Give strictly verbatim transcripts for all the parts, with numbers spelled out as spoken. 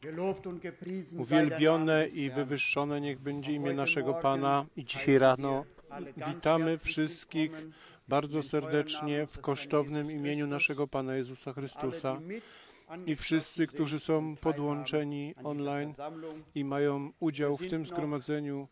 Uwielbione i wywyższone niech będzie imię naszego Pana. I dzisiaj rano witamy wszystkich bardzo serdecznie w kosztownym imieniu naszego Pana Jezusa Chrystusa. I wszyscy, którzy są podłączeni online i mają udział w tym zgromadzeniu,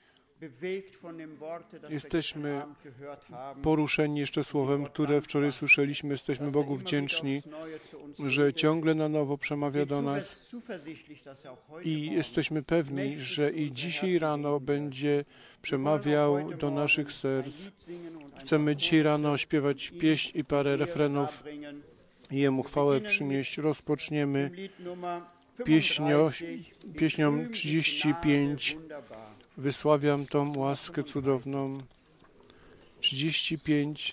jesteśmy poruszeni jeszcze słowem, które wczoraj słyszeliśmy. Jesteśmy Bogu wdzięczni, że ciągle na nowo przemawia do nas i jesteśmy pewni, że i dzisiaj rano będzie przemawiał do naszych serc. Chcemy dzisiaj rano śpiewać pieśń i parę refrenów i Jemu chwałę przynieść. Rozpoczniemy pieśnio, pieśnią trzydzieści pięć. Wysławiam tą łaskę cudowną. trzydzieści pięć.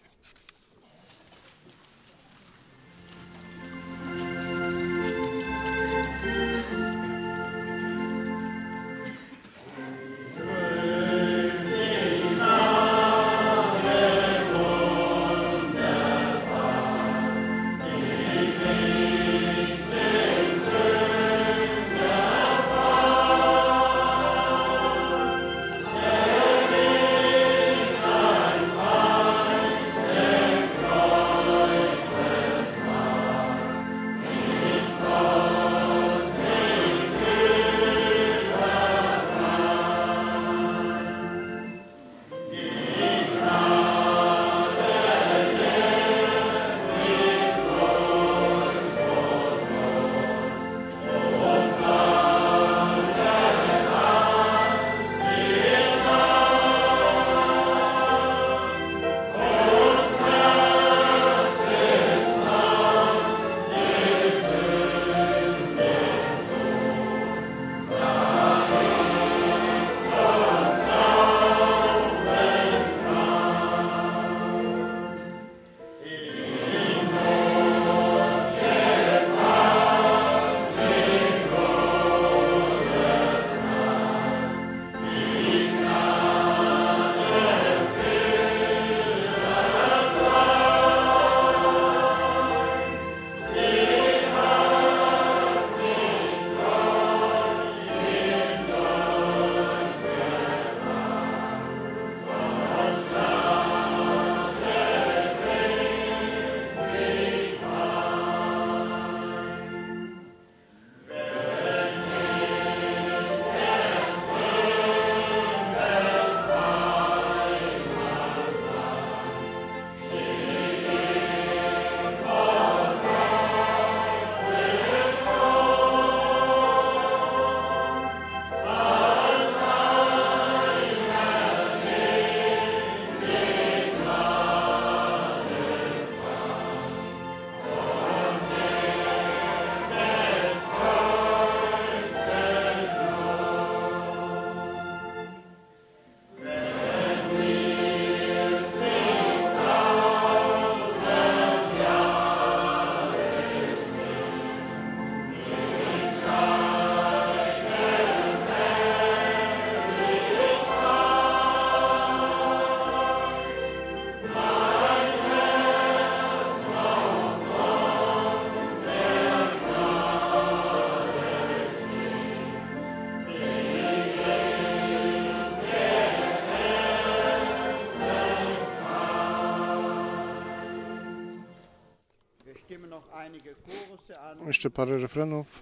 Jeszcze parę refrenów.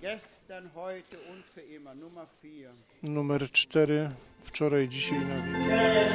Numer cztery. Wczoraj, dzisiaj na wieki.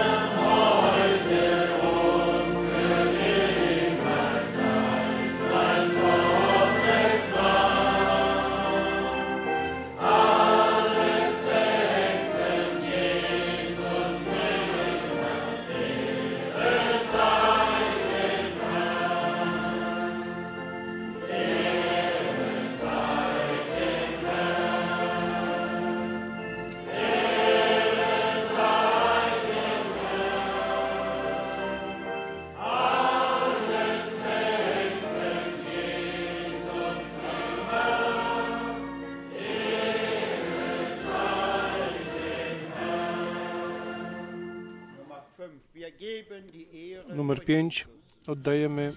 Numer pięć. Oddajemy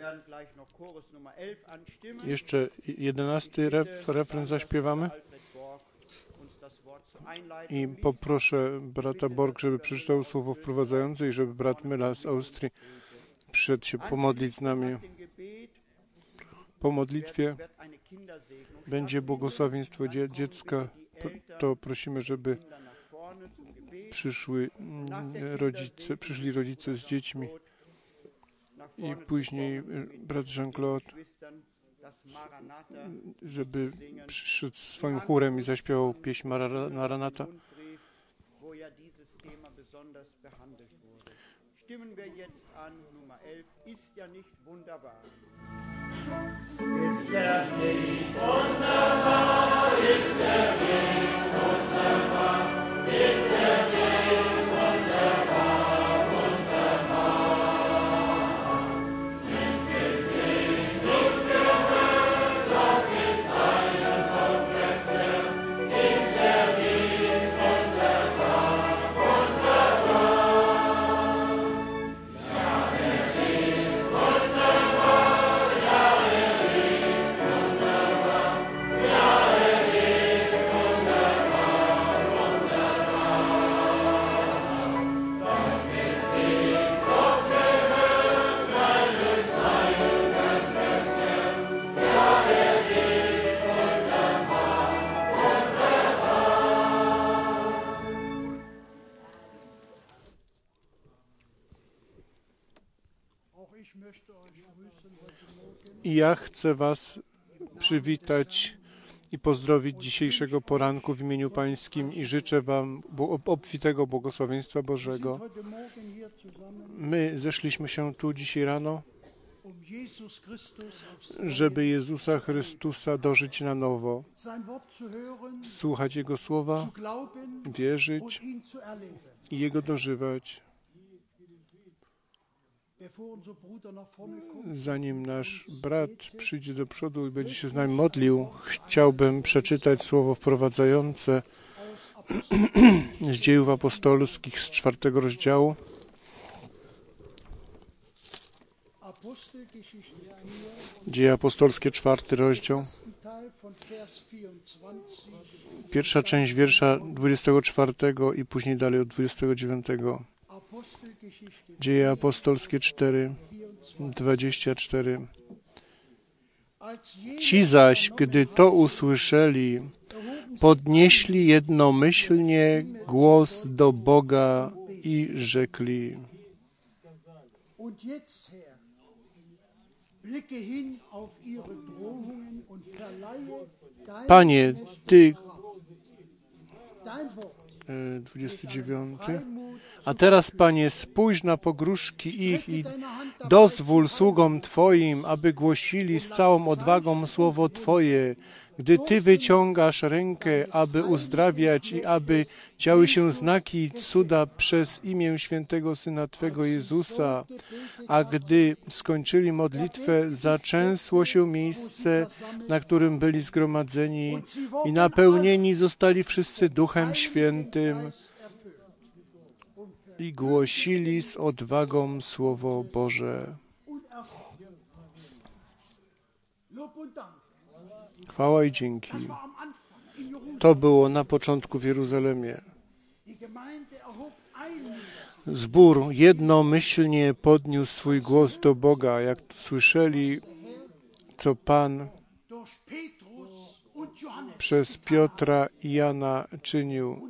Jeszcze jedenasty ref, refren zaśpiewamy. I poproszę brata Borg, żeby przeczytał słowo wprowadzające i żeby brat Myla z Austrii przyszedł się pomodlić z nami. Po modlitwie będzie błogosławieństwo dzie dziecka. To prosimy, żeby przyszły rodzice, przyszli rodzice z dziećmi. I później brat Jean-Claude, żeby przyszedł swoim chórem i zaśpiewał pieśń Maranata. Stimmen wir jetzt an, Nummer elf, ist ja nicht wunderbar. Ist er nicht wunderbar, ist er nicht wunderbar, ist er nicht wunderbar, wunderbar. Nicht gesehen, nicht gehört, doch mit seinem Aufwärtswert ist er nicht wunderbar, wunderbar. Ja, er ist wunderbar, ja, er ist wunderbar, ja, er ist wunderbar, wunderbar. Doch gesehen, doch gehört, weil durch seinen das Wert, ja, er ist wunderbar, I ja chcę was przywitać i pozdrowić dzisiejszego poranku w imieniu Pańskim i życzę wam obfitego błogosławieństwa Bożego. My zeszliśmy się tu dzisiaj rano, żeby Jezusa Chrystusa dożyć na nowo, słuchać Jego słowa, wierzyć i Jego dożywać. Zanim nasz brat przyjdzie do przodu i będzie się z nami modlił, chciałbym przeczytać słowo wprowadzające z Dziejów Apostolskich z czwartego rozdziału. Dzieje Apostolskie, czwarty rozdział. Pierwsza część wiersza dwudziestego czwartego i później dalej od dwudziestego dziewiątego. Dzieje Apostolskie cztery, dwadzieścia cztery. Ci zaś, gdy to usłyszeli, podnieśli jednomyślnie głos do Boga i rzekli: Panie, Ty... dwudziesty dziewiąty. A teraz, Panie, spójrz na pogróżki ich i dozwól sługom Twoim, aby głosili z całą odwagą słowo Twoje, gdy Ty wyciągasz rękę, aby uzdrawiać i aby działy się znaki i cuda przez imię świętego Syna Twego Jezusa. A gdy skończyli modlitwę, zaczęsło się miejsce, na którym byli zgromadzeni i napełnieni zostali wszyscy Duchem Świętym i głosili z odwagą Słowo Boże. Chwała i dzięki. To było na początku w Jeruzalemie. Zbór jednomyślnie podniósł swój głos do Boga, jak słyszeli, co Pan przez Piotra i Jana czynił.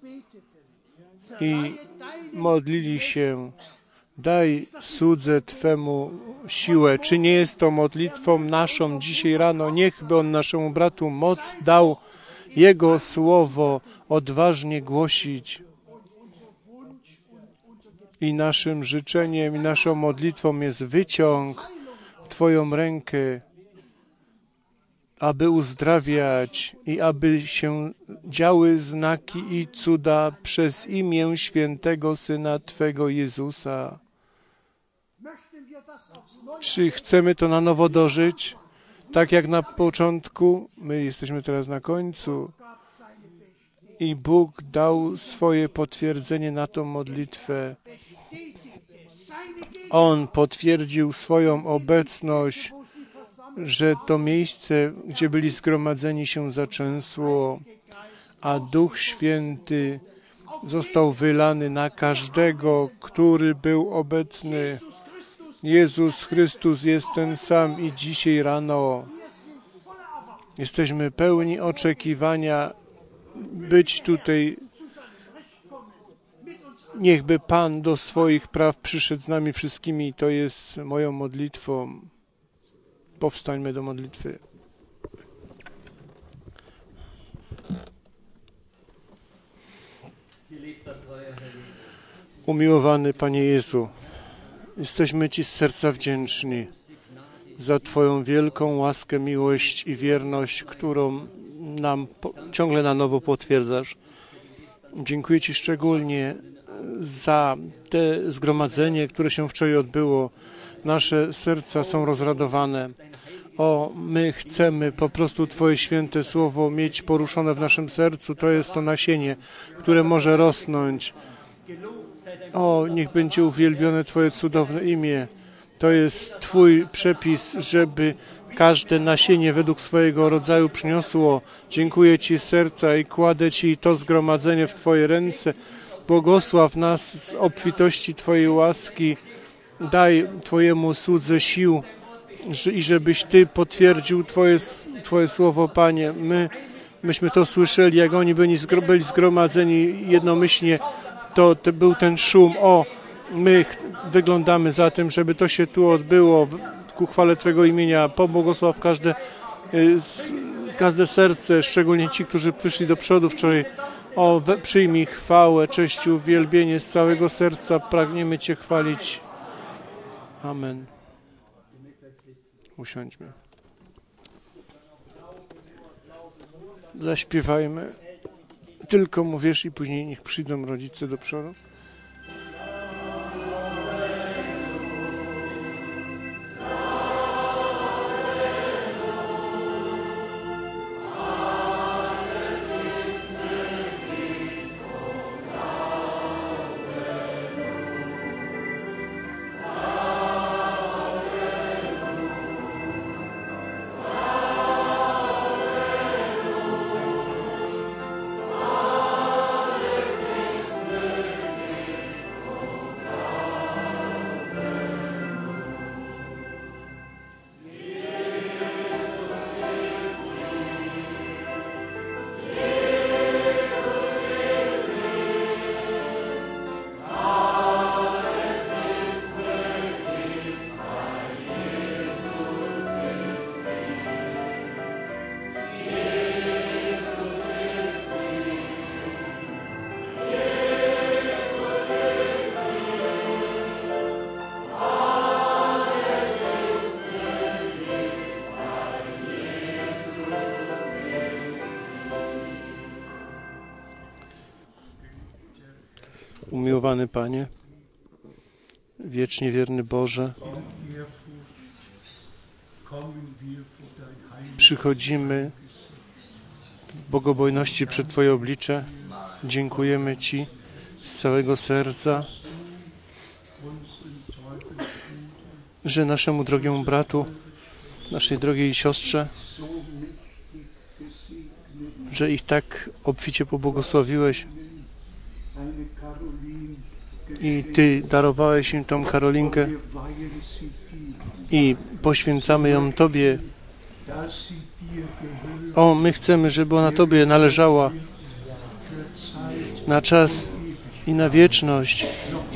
I modlili się: daj słudze Twemu siłę. Czy nie jest to modlitwą naszą dzisiaj rano? Niechby On naszemu bratu moc dał Jego słowo odważnie głosić. I naszym życzeniem i naszą modlitwą jest: wyciąg Twoją rękę, aby uzdrawiać i aby się działy znaki i cuda przez imię świętego Syna Twego Jezusa. Czy chcemy to na nowo dożyć? Tak jak na początku, my jesteśmy teraz na końcu i Bóg dał swoje potwierdzenie na tą modlitwę On potwierdził swoją obecność, że to miejsce, gdzie byli zgromadzeni, się zaczęsło, a Duch Święty został wylany na każdego, który był obecny. Jezus Chrystus jest ten sam i dzisiaj rano jesteśmy pełni oczekiwania być tutaj. Niechby Pan do swoich praw przyszedł z nami wszystkimi. To jest moją modlitwą. Powstańmy do modlitwy. Umiłowany Panie Jezu, jesteśmy Ci z serca wdzięczni za Twoją wielką łaskę, miłość i wierność, którą nam ciągle na nowo potwierdzasz. Dziękuję Ci szczególnie za te zgromadzenie, które się wczoraj odbyło. Nasze serca są rozradowane. O, my chcemy po prostu Twoje święte słowo mieć poruszone w naszym sercu. To jest to nasienie, które może rosnąć. O, niech będzie uwielbione Twoje cudowne imię. To jest Twój przepis, żeby każde nasienie według swojego rodzaju przyniosło. Dziękuję Ci z serca i kładę Ci to zgromadzenie w Twoje ręce. Błogosław nas z obfitości Twojej łaski. Daj Twojemu słudze sił i żebyś Ty potwierdził Twoje, Twoje słowo, Panie. My, myśmy to słyszeli, jak oni byli, byli zgromadzeni jednomyślnie, to, to był ten szum. O, my wyglądamy za tym, żeby to się tu odbyło ku chwale Twego imienia. Pobłogosław każde, każde serce, szczególnie ci, którzy przyszli do przodu wczoraj. O, przyjmij chwałę, cześć i uwielbienie z całego serca. Pragniemy Cię chwalić. Amen. Usiądźmy. Zaśpiewajmy. Tylko mówisz i później niech przyjdą rodzice do przodu. Umiłowany Panie, wiecznie wierny Boże, przychodzimy w bogobojności przed Twoje oblicze. Dziękujemy Ci z całego serca, że naszemu drogiemu bratu, naszej drogiej siostrze, że ich tak obficie pobłogosławiłeś i Ty darowałeś im tą Karolinkę i poświęcamy ją Tobie. O, my chcemy, żeby ona Tobie należała na czas i na wieczność.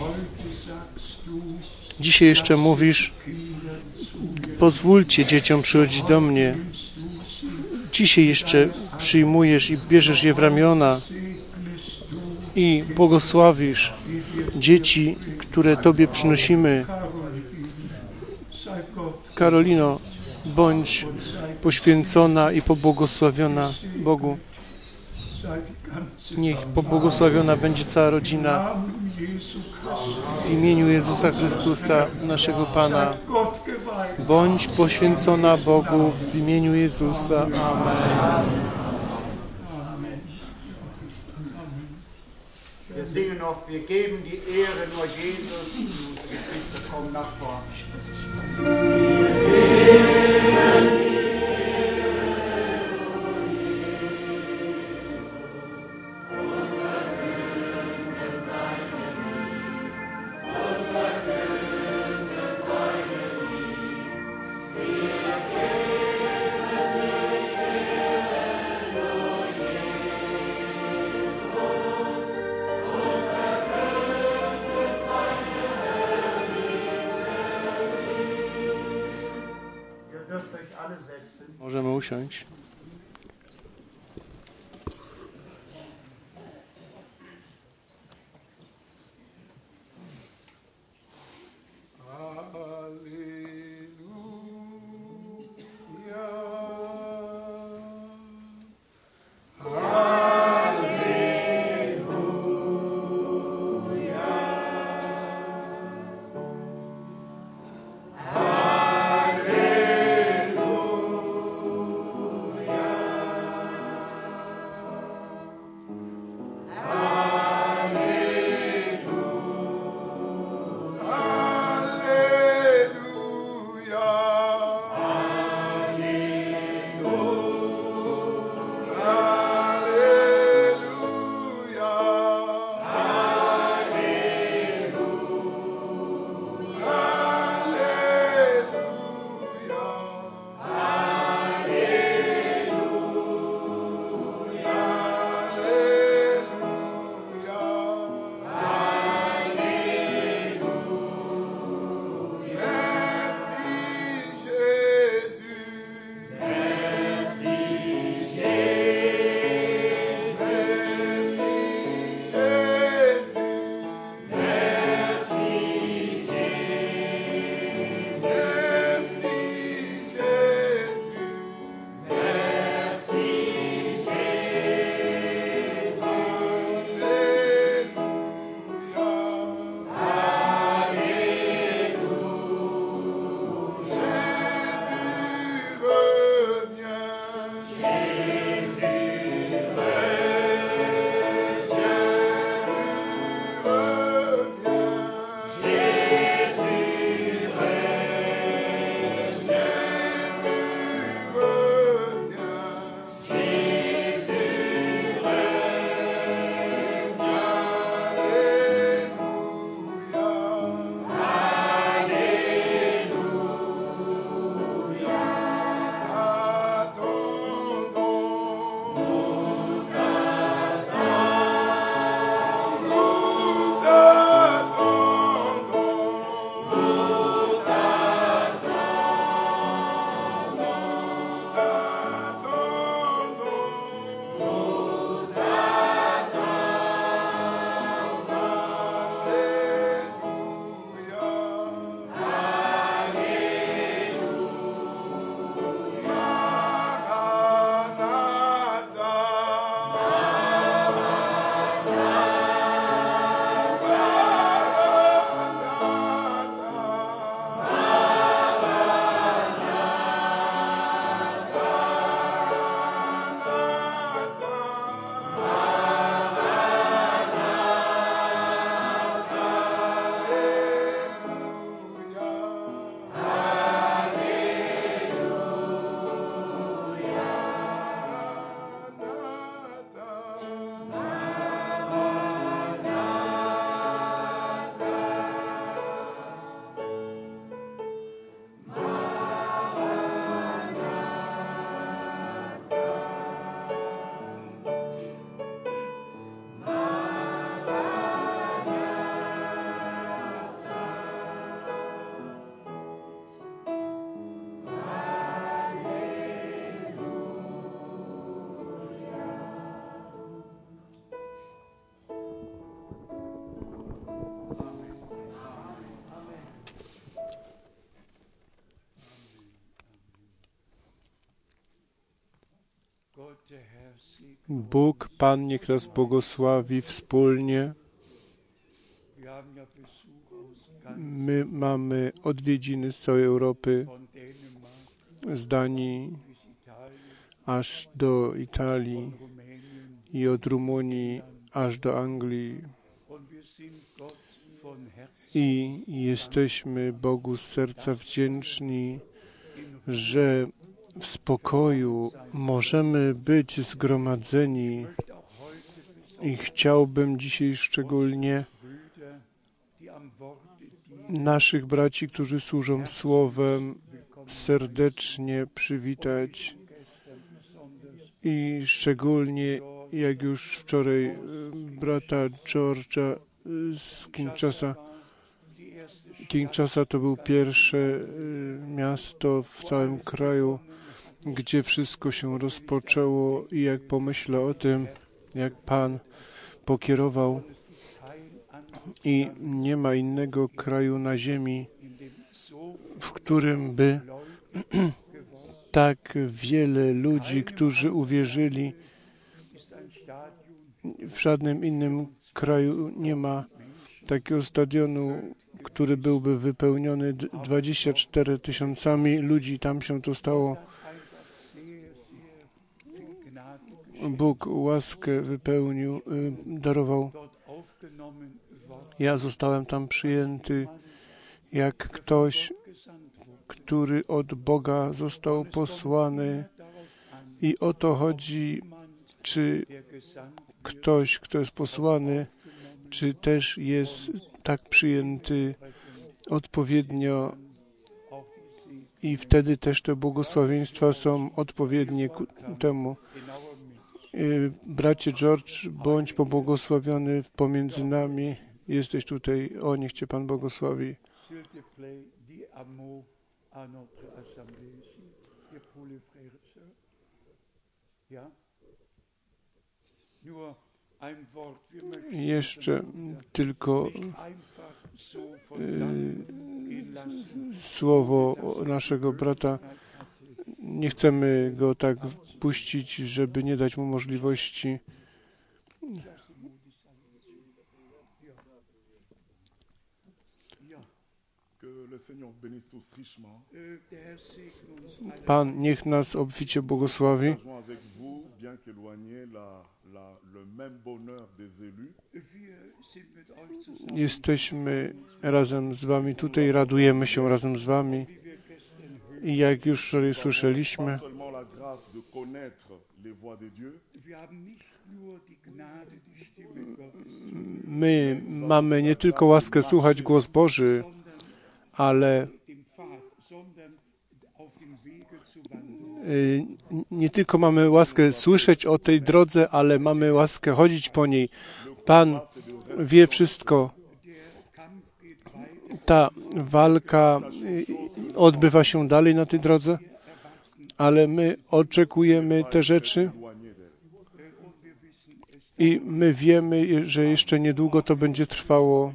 Dzisiaj jeszcze mówisz, pozwólcie dzieciom przychodzić do mnie. Dzisiaj jeszcze przyjmujesz i bierzesz je w ramiona i błogosławisz dzieci, które Tobie przynosimy. Karolino, bądź poświęcona i pobłogosławiona Bogu. Niech pobłogosławiona będzie cała rodzina w imieniu Jezusa Chrystusa, naszego Pana. Bądź poświęcona Bogu w imieniu Jezusa. Amen. Wir singen noch, wir geben die Ehre nur Jesus. Komm nach vorne. Możemy usiąść. Bóg, Pan niech nas błogosławi wspólnie. My mamy odwiedziny z całej Europy, z Danii aż do Italii i od Rumunii aż do Anglii. i jesteśmy Bogu z serca wdzięczni, że w spokoju możemy być zgromadzeni i chciałbym dzisiaj szczególnie naszych braci, którzy służą Słowem, serdecznie przywitać i szczególnie, jak już wczoraj brata George'a z Kinshasa. Kinshasa to był pierwsze miasto w całym kraju, gdzie wszystko się rozpoczęło i jak pomyślę o tym, jak Pan pokierował i nie ma innego kraju na ziemi, w którym by tak wiele ludzi, którzy uwierzyli, w żadnym innym kraju nie ma takiego stadionu, który byłby wypełniony dwudziestoma czterema tysiącami ludzi. Tam się to stało. Bóg łaskę wypełnił, darował. Ja zostałem tam przyjęty jak ktoś, który od Boga został posłany i o to chodzi, czy ktoś, kto jest posłany, czy też jest tak przyjęty odpowiednio i wtedy też te błogosławieństwa są odpowiednie ku temu. Bracie George, bądź pobłogosławiony pomiędzy nami. Jesteś tutaj. O, niech Cię Pan błogosławi. Jeszcze tylko y, słowo naszego brata. Nie chcemy go tak puścić, żeby nie dać mu możliwości. Pan niech nas obficie błogosławi. Jesteśmy razem z Wami tutaj, radujemy się razem z Wami i jak już wczoraj słyszeliśmy, my mamy nie tylko łaskę słuchać głos Boży, ale nie tylko mamy łaskę słyszeć o tej drodze, ale mamy łaskę chodzić po niej. Pan wie wszystko. Ta walka odbywa się dalej na tej drodze, ale my oczekujemy te rzeczy i my wiemy, że jeszcze niedługo to będzie trwało.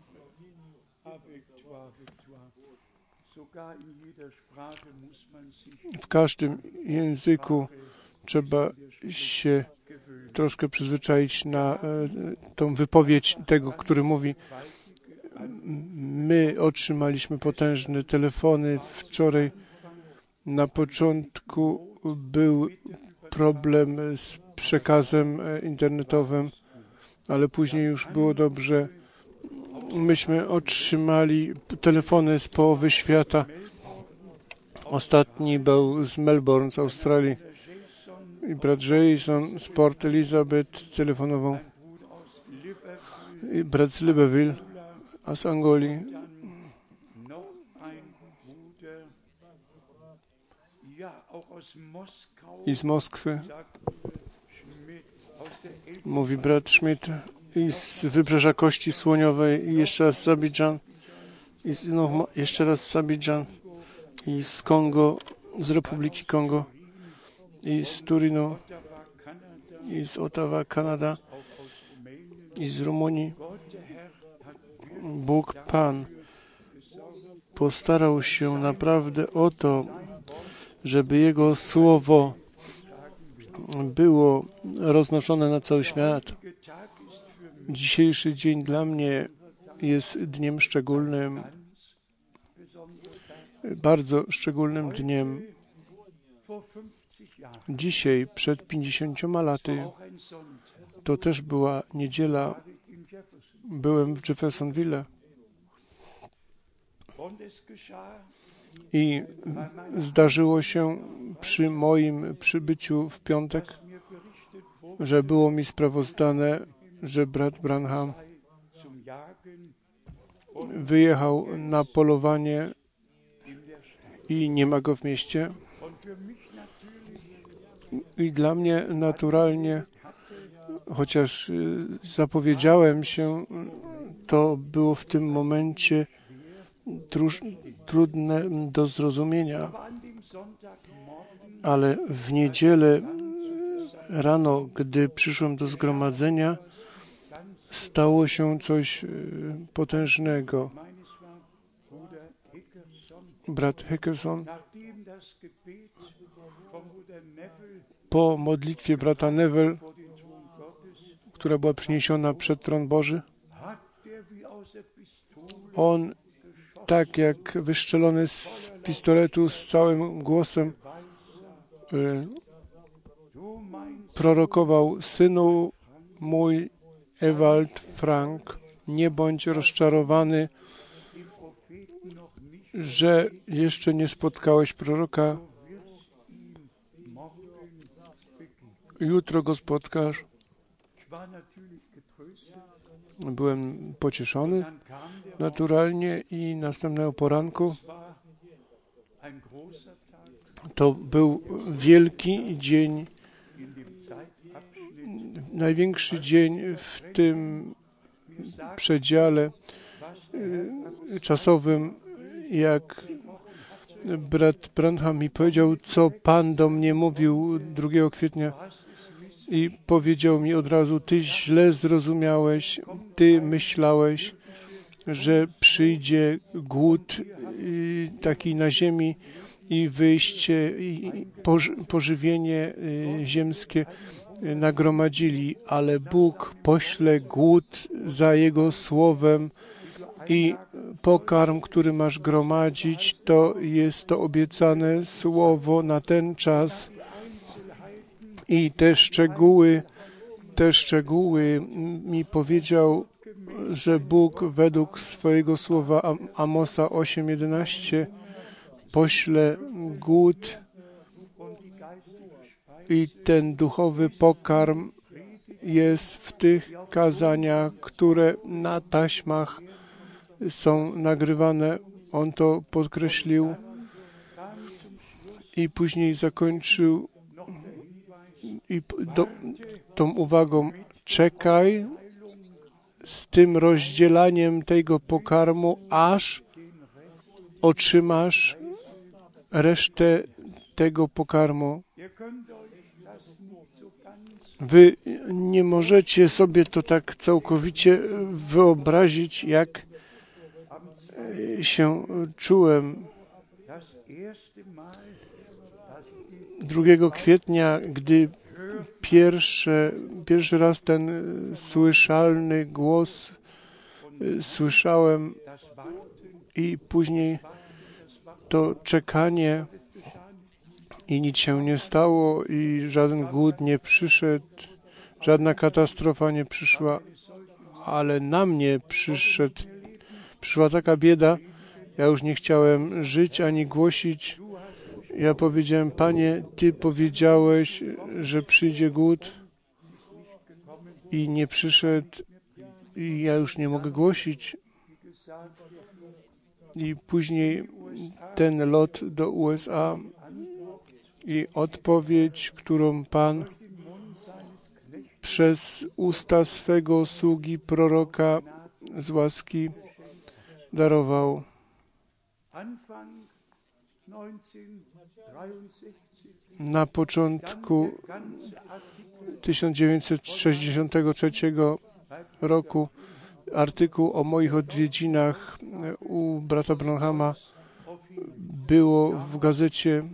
W każdym języku trzeba się troszkę przyzwyczaić na tą wypowiedź tego, który mówi. My otrzymaliśmy potężne telefony. Wczoraj na początku był problem z przekazem internetowym, ale później już było dobrze. Myśmy otrzymali telefony z połowy świata. Ostatni był z Melbourne, z Australii. I brat Jason z Port Elizabeth telefonował. I brat z Libreville, a z Angolii. I z Moskwy. Mówi brat Schmidt. I z Wybrzeża Kości Słoniowej. I jeszcze raz z Abidżan. I z, no, jeszcze raz z Abidżan. I z Kongo, z Republiki Kongo. I z Turinu. I z Ottawa, Kanada. I z Rumunii. Bóg Pan postarał się naprawdę o to, żeby Jego Słowo było roznoszone na cały świat. Dzisiejszy dzień dla mnie jest dniem szczególnym, bardzo szczególnym dniem. Dzisiaj, przed pięćdziesięcioma laty, to też była niedziela, byłem w Jeffersonville I zdarzyło się przy moim przybyciu w piątek, że było mi sprawozdane, że brat Branham wyjechał na polowanie i nie ma go w mieście. I dla mnie naturalnie, chociaż zapowiedziałem się, to było w tym momencie truż, trudne do zrozumienia. Ale w niedzielę rano, gdy przyszłem do zgromadzenia, stało się coś potężnego. Brat Heckerson po modlitwie brata Neville, która była przyniesiona przed tron Boży, on tak jak wystrzelony z pistoletu z całym głosem y, prorokował: synu mój Ewald Frank, nie bądź rozczarowany, że jeszcze nie spotkałeś proroka. Jutro go spotkasz. Byłem pocieszony naturalnie i następnego poranku to był wielki dzień, największy dzień w tym przedziale czasowym, jak brat Branham mi powiedział, co Pan do mnie mówił drugiego kwietnia i powiedział mi od razu: ty źle zrozumiałeś, ty myślałeś, że przyjdzie głód taki na ziemi i wyjście, i pożywienie ziemskie nagromadzili, ale Bóg pośle głód za Jego słowem i pokarm, który masz gromadzić, to jest to obiecane słowo na ten czas. I te szczegóły, te szczegóły mi powiedział, że Bóg według swojego słowa Amosa osiem jedenaście pośle głód i ten duchowy pokarm jest w tych kazaniach, które na taśmach są nagrywane. On to podkreślił i później zakończył i do, tą uwagą: czekaj z tym rozdzielaniem tego pokarmu, aż otrzymasz resztę tego pokarmu. Wy nie możecie sobie to tak całkowicie wyobrazić, jak się czułem drugiego kwietnia, gdy pierwsze, pierwszy raz ten słyszalny głos słyszałem i później to czekanie i nic się nie stało i żaden głód nie przyszedł, żadna katastrofa nie przyszła, ale na mnie przyszedł, przyszła taka bieda, ja już nie chciałem żyć ani głosić. Ja powiedziałem: Panie, Ty powiedziałeś, że przyjdzie głód i nie przyszedł i ja już nie mogę głosić. I później ten lot do U S A i odpowiedź, którą Pan przez usta swego sługi proroka z łaski darował. Na początku tysiąc dziewięćset sześćdziesiątego trzeciego roku artykuł o moich odwiedzinach u brata Branhama było w gazecie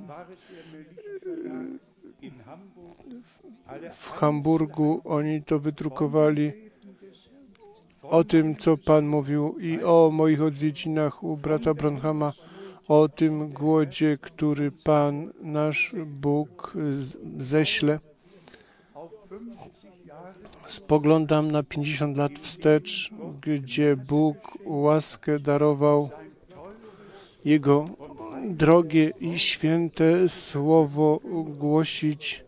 w Hamburgu. Oni to wydrukowali o tym, co Pan mówił i o moich odwiedzinach u brata Branhama, o tym głodzie, który Pan, nasz Bóg, ześle. Spoglądam na pięćdziesiąt lat wstecz, gdzie Bóg łaskę darował Jego drogie i święte słowo głosić.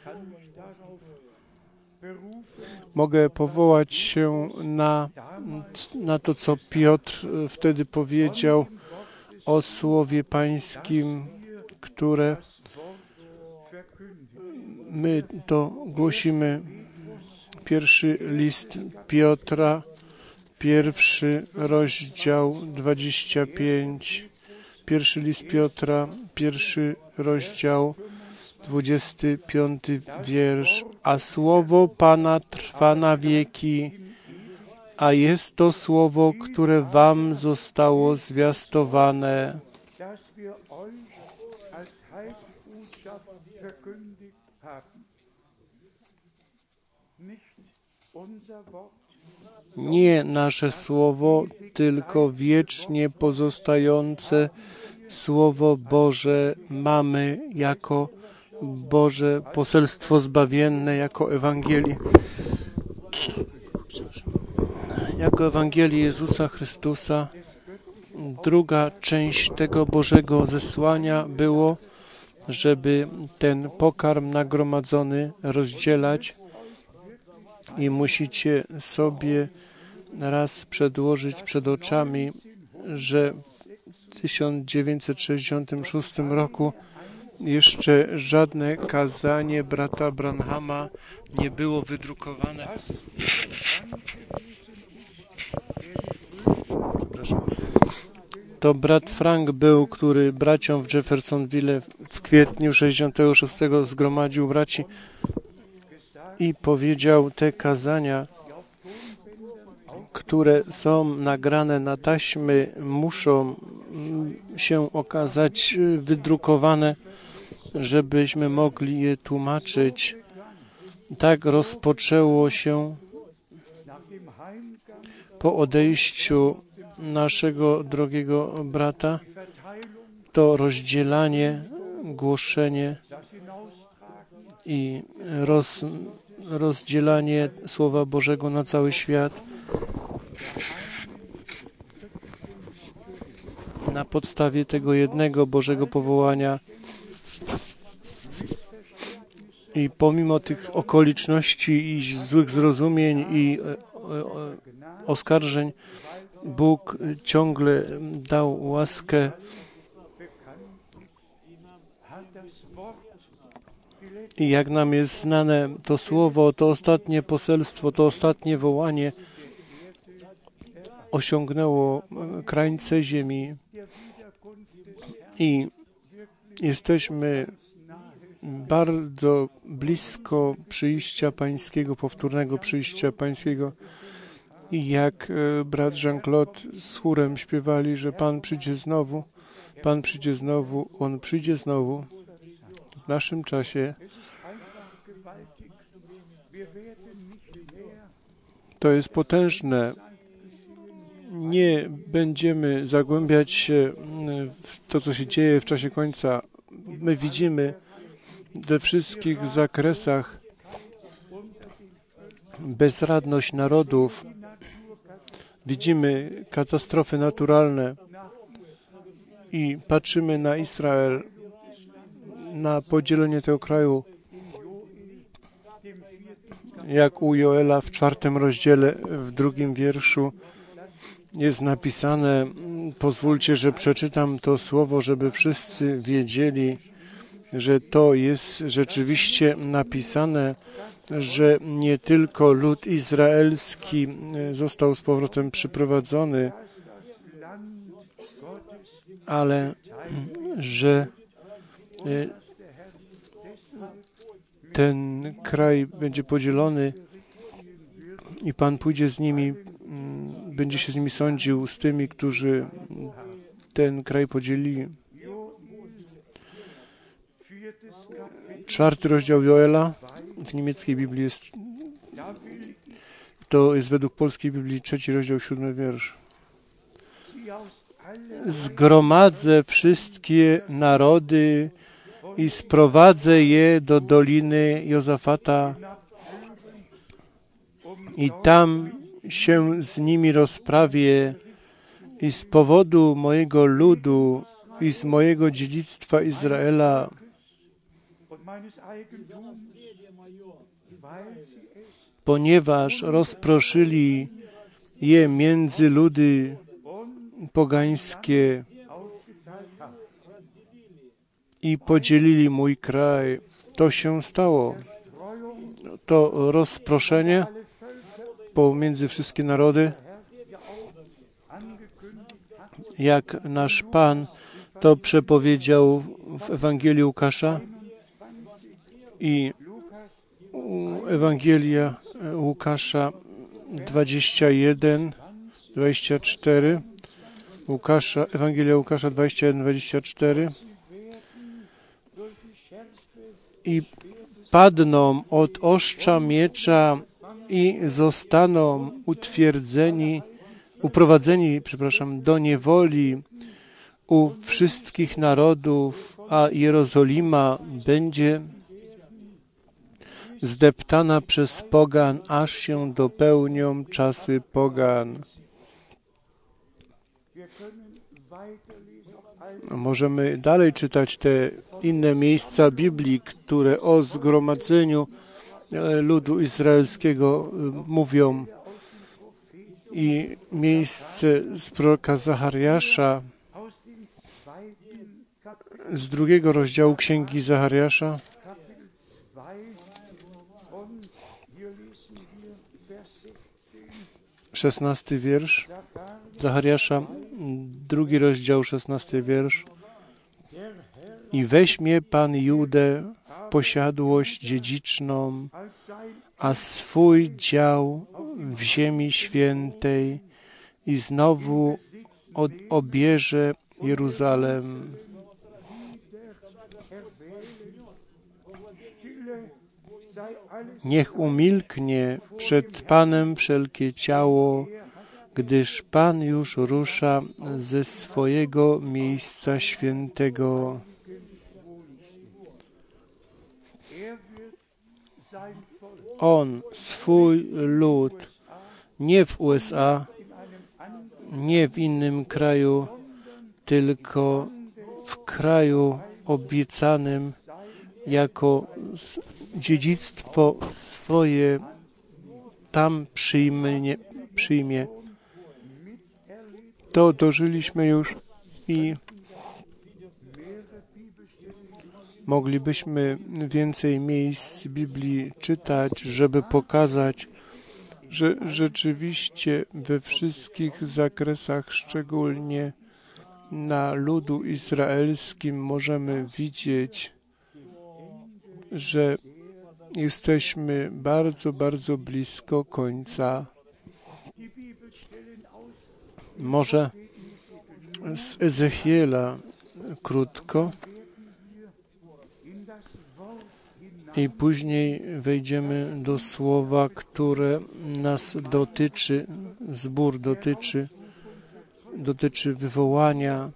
Mogę powołać się na, na to, co Piotr wtedy powiedział o Słowie Pańskim, które my to głosimy. Pierwszy list Piotra, pierwszy rozdział dwudziesty piąty. Pierwszy list Piotra, pierwszy rozdział, dwudziesty piąty wiersz. A słowo Pana trwa na wieki, a jest to słowo, które wam zostało zwiastowane. Nie nasze słowo, tylko wiecznie pozostające Słowo Boże mamy jako Boże poselstwo zbawienne, jako Ewangelii. Jako Ewangelii Jezusa Chrystusa. Druga część tego Bożego zesłania było, żeby ten pokarm nagromadzony rozdzielać i musicie sobie raz przedłożyć przed oczami, że w tysiąc dziewięćset sześćdziesiątym szóstym roku jeszcze żadne kazanie brata Branhama nie było wydrukowane. To brat Frank był, który braciom w Jeffersonville w kwietniu sześćdziesiątego szóstego zgromadził braci i powiedział te kazania, które są nagrane na taśmy, muszą się okazać wydrukowane, żebyśmy mogli je tłumaczyć. Tak rozpoczęło się po odejściu naszego drogiego brata to rozdzielanie, głoszenie i roz, rozdzielanie Słowa Bożego na cały świat. Na podstawie tego jednego Bożego powołania i pomimo tych okoliczności i złych zrozumień i oskarżeń, Bóg ciągle dał łaskę i jak nam jest znane, to słowo, to ostatnie poselstwo, to ostatnie wołanie osiągnęło krańce ziemi i jesteśmy bardzo blisko przyjścia Pańskiego, powtórnego przyjścia Pańskiego. I jak brat Jean-Claude z chórem śpiewali, że Pan przyjdzie znowu, Pan przyjdzie znowu, On przyjdzie znowu w naszym czasie. To jest potężne. Nie będziemy zagłębiać się w to, co się dzieje w czasie końca. My widzimy we wszystkich zakresach bezradność narodów. Widzimy katastrofy naturalne i patrzymy na Izrael, na podzielenie tego kraju, jak u Joela w czwartym rozdziale, w drugim wierszu jest napisane, pozwólcie, że przeczytam to słowo, żeby wszyscy wiedzieli, że to jest rzeczywiście napisane, że nie tylko lud izraelski został z powrotem przyprowadzony, ale że ten kraj będzie podzielony i Pan pójdzie z nimi, będzie się z nimi sądził, z tymi, którzy ten kraj podzielili. Czwarty rozdział Joela w niemieckiej Biblii jest, to jest według polskiej Biblii trzeci rozdział, siódmy wiersz. Zgromadzę wszystkie narody i sprowadzę je do doliny Jozafata i tam się z nimi rozprawię i z powodu mojego ludu i z mojego dziedzictwa Izraela, ponieważ rozproszyli je między ludy pogańskie i podzielili mój kraj. To się stało. To rozproszenie pomiędzy wszystkie narody, jak nasz Pan to przepowiedział w Ewangelii Łukasza i Ewangelia Łukasza dwadzieścia jeden, dwadzieścia cztery, Łukasza, Ewangelia Łukasza dwadzieścia jeden, dwadzieścia cztery. I padną od ostrza miecza i zostaną utwierdzeni, uprowadzeni, przepraszam, do niewoli u wszystkich narodów, a Jerozolima będzie zdeptana przez pogan, aż się dopełnią czasy pogan. Możemy dalej czytać te inne miejsca Biblii, które o zgromadzeniu ludu izraelskiego mówią. I miejsce z proroka Zachariasza, z drugiego rozdziału Księgi Zachariasza, szesnasty wiersz, Zachariasza, drugi rozdział, szesnasty wiersz. I weźmie Pan Judę w posiadłość dziedziczną, a swój dział w ziemi świętej i znowu od, obierze Jeruzalem. Niech umilknie przed Panem wszelkie ciało, gdyż Pan już rusza ze swojego miejsca świętego. On swój lud nie w U S A, nie w innym kraju, tylko w kraju obiecanym jako dziedzictwo swoje tam przyjmie, przyjmie. To dożyliśmy już i moglibyśmy więcej miejsc Biblii czytać, żeby pokazać, że rzeczywiście we wszystkich zakresach, szczególnie na ludu izraelskim, możemy widzieć, że jesteśmy bardzo, bardzo blisko końca. Może z Ezechiela krótko i później wejdziemy do słowa, które nas dotyczy, zbór dotyczy, dotyczy wywołania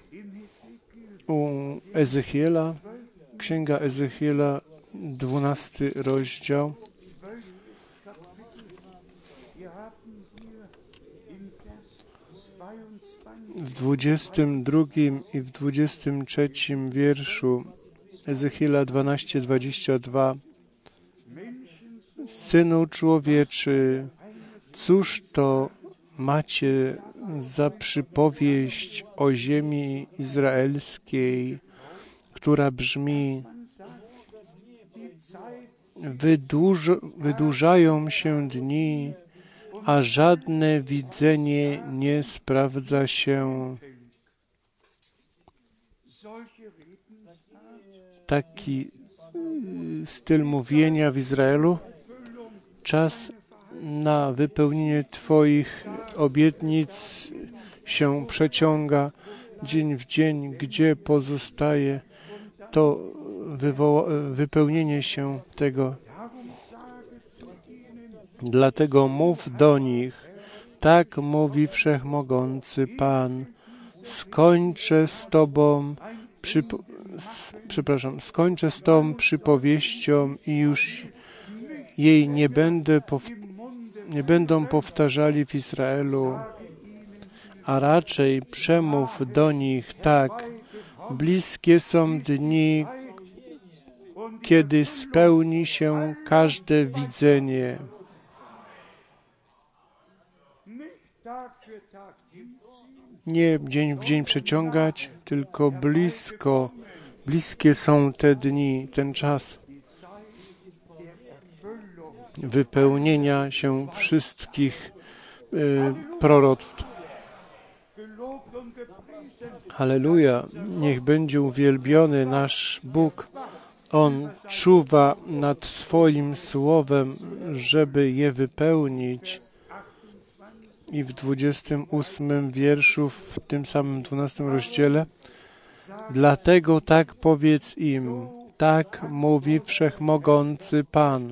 u Ezechiela, Księga Ezechiela, dwunasty rozdział. W dwudziestym drugim i w dwudziestym trzecim wierszu Ezechiela dwanaście, dwadzieścia dwa. Synu człowieczy, cóż to macie za przypowieść o ziemi izraelskiej, która brzmi: Wydłuż, wydłużają się dni, a żadne widzenie nie sprawdza się. Taki styl mówienia w Izraelu. Czas na wypełnienie Twoich obietnic się przeciąga dzień w dzień, gdzie pozostaje to wywoła- wypełnienie się tego. Dlatego mów do nich, tak mówi Wszechmogący Pan, skończę z Tobą, przypo- przepraszam, skończę z tą przypowieścią i już jej nie będę pow- nie będą powtarzali w Izraelu, a raczej przemów do nich tak. Bliskie są dni, kiedy spełni się każde widzenie. Nie dzień w dzień przeciągać, tylko blisko, bliskie są te dni, ten czas wypełnienia się wszystkich y, proroctw. Halleluja, niech będzie uwielbiony nasz Bóg. On czuwa nad swoim słowem, żeby je wypełnić. I w dwudziestym ósmym wierszu, w tym samym dwunastym rozdziale, dlatego tak powiedz im, tak mówi Wszechmogący Pan.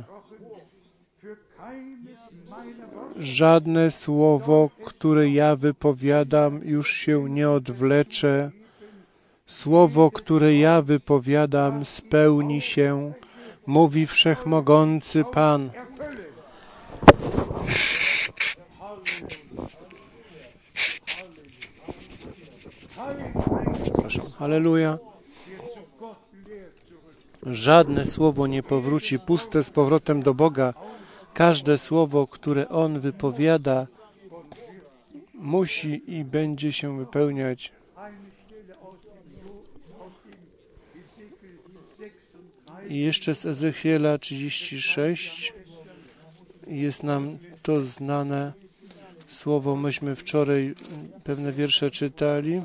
Żadne słowo, które ja wypowiadam, już się nie odwlecze. Słowo, które ja wypowiadam, spełni się, mówi Wszechmogący Pan. Przepraszam. Halleluja. Żadne słowo nie powróci puste z powrotem do Boga. Każde słowo, które On wypowiada, musi i będzie się wypełniać. I jeszcze z Ezechiela trzydzieści sześć jest nam to znane słowo. Myśmy wczoraj pewne wiersze czytali.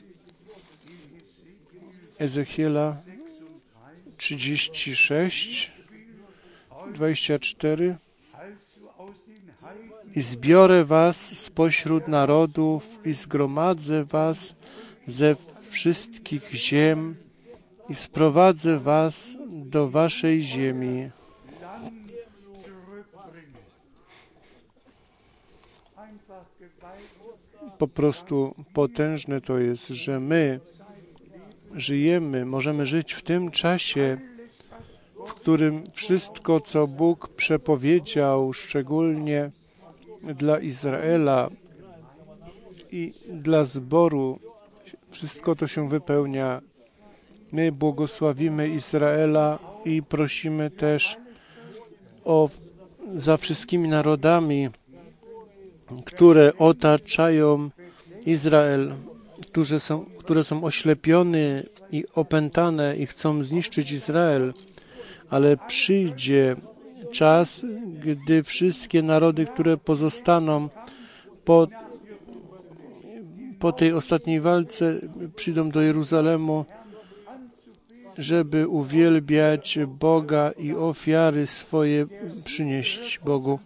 Ezechiela trzydzieści sześć, dwadzieścia cztery. I zbiorę was spośród narodów i zgromadzę was ze wszystkich ziem i sprowadzę was do waszej ziemi. Po prostu potężne to jest, że my żyjemy, możemy żyć w tym czasie, w którym wszystko, co Bóg przepowiedział, szczególnie dla Izraela i dla zboru, wszystko to się wypełnia. My błogosławimy Izraela i prosimy też o za wszystkimi narodami, które otaczają Izrael, którzy są, które są oślepione i opętane i chcą zniszczyć Izrael, ale przyjdzie czas, gdy wszystkie narody, które pozostaną po, po tej ostatniej walce, przyjdą do Jeruzalemu, żeby uwielbiać Boga i ofiary swoje przynieść Bogu.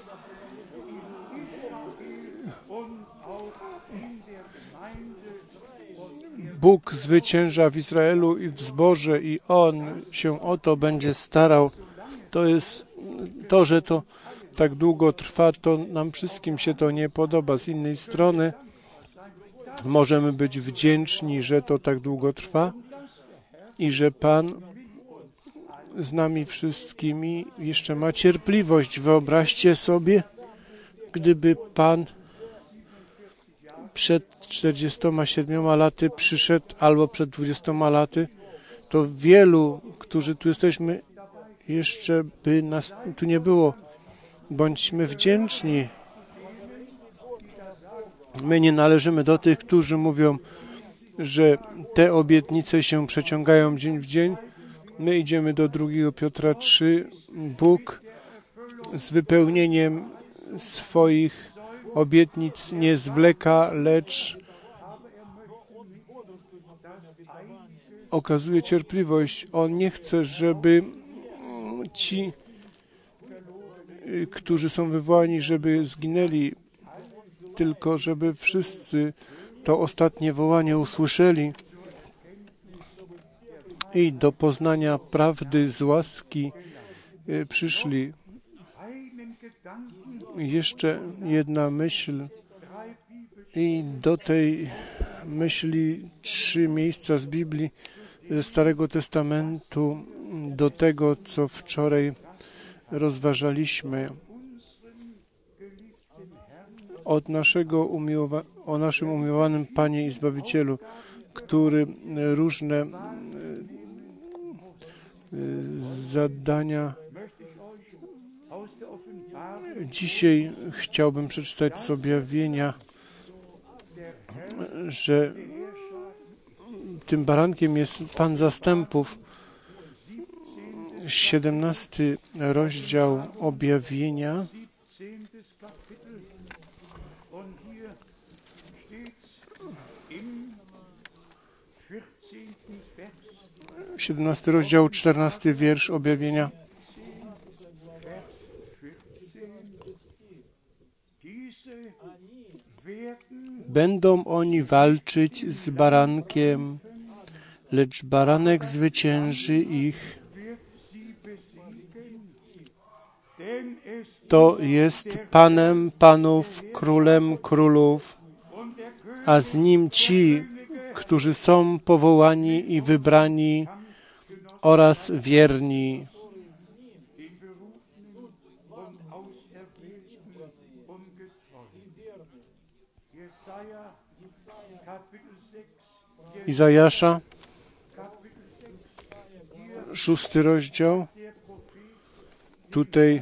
Bóg zwycięża w Izraelu i w zborze i On się o to będzie starał. To jest to, że to tak długo trwa, to nam wszystkim się to nie podoba. Z innej strony możemy być wdzięczni, że to tak długo trwa i że Pan z nami wszystkimi jeszcze ma cierpliwość. Wyobraźcie sobie, gdyby Pan przed czterdziestoma siedmioma laty przyszedł, albo przed dwudziestoma laty, to wielu, którzy tu jesteśmy, jeszcze by nas tu nie było. Bądźmy wdzięczni. My nie należymy do tych, którzy mówią, że te obietnice się przeciągają dzień w dzień. My idziemy do drugiego Piotra trzy. Bóg z wypełnieniem swoich obietnic nie zwleka, lecz okazuje cierpliwość. On nie chce, żeby ci, którzy są wywołani, żeby zginęli, tylko żeby wszyscy to ostatnie wołanie usłyszeli i do poznania prawdy z łaski przyszli. Jeszcze jedna myśl i do tej myśli trzy miejsca z Biblii, ze Starego Testamentu, do tego, co wczoraj rozważaliśmy. Od naszego umiłowa- o naszym umiłowanym Panie i Zbawicielu, który różne zadania. Dzisiaj chciałbym przeczytać z objawienia, że tym barankiem jest Pan Zastępów. siedemnasty rozdział objawienia. siedemnasty rozdział, czternasty wiersz objawienia. Będą oni walczyć z barankiem, lecz baranek zwycięży ich. To jest Panem Panów, Królem Królów, a z Nim ci, którzy są powołani i wybrani oraz wierni. Izajasza, szósty rozdział. Tutaj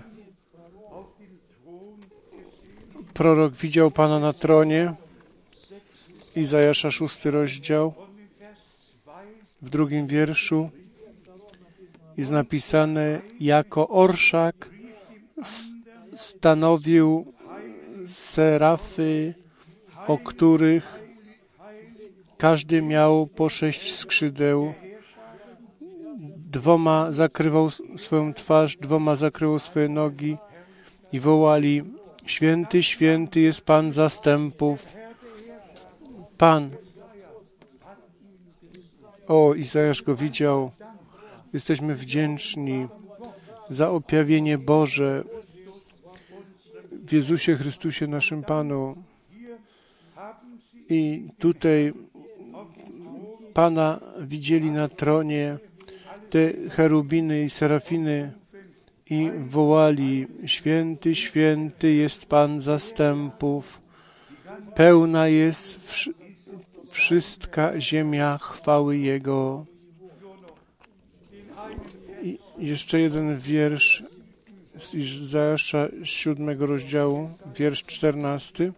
prorok widział Pana na tronie. Izajasza, szósty rozdział. W drugim wierszu jest napisane: jako orszak stanowił serafy, o których każdy miał po sześć skrzydeł. Dwoma zakrywał swoją twarz, dwoma zakrywał swoje nogi i wołali: święty, święty jest Pan Zastępów. Pan. O, Izajasz go widział. Jesteśmy wdzięczni za objawienie Boże w Jezusie Chrystusie, naszym Panu. I tutaj Pana widzieli na tronie, te cherubiny i serafiny, i wołali: święty, święty jest Pan Zastępów. Pełna jest wsz- wszystka ziemia chwały Jego. I jeszcze jeden wiersz z Izajasza siódmego rozdziału, wiersz czternasty.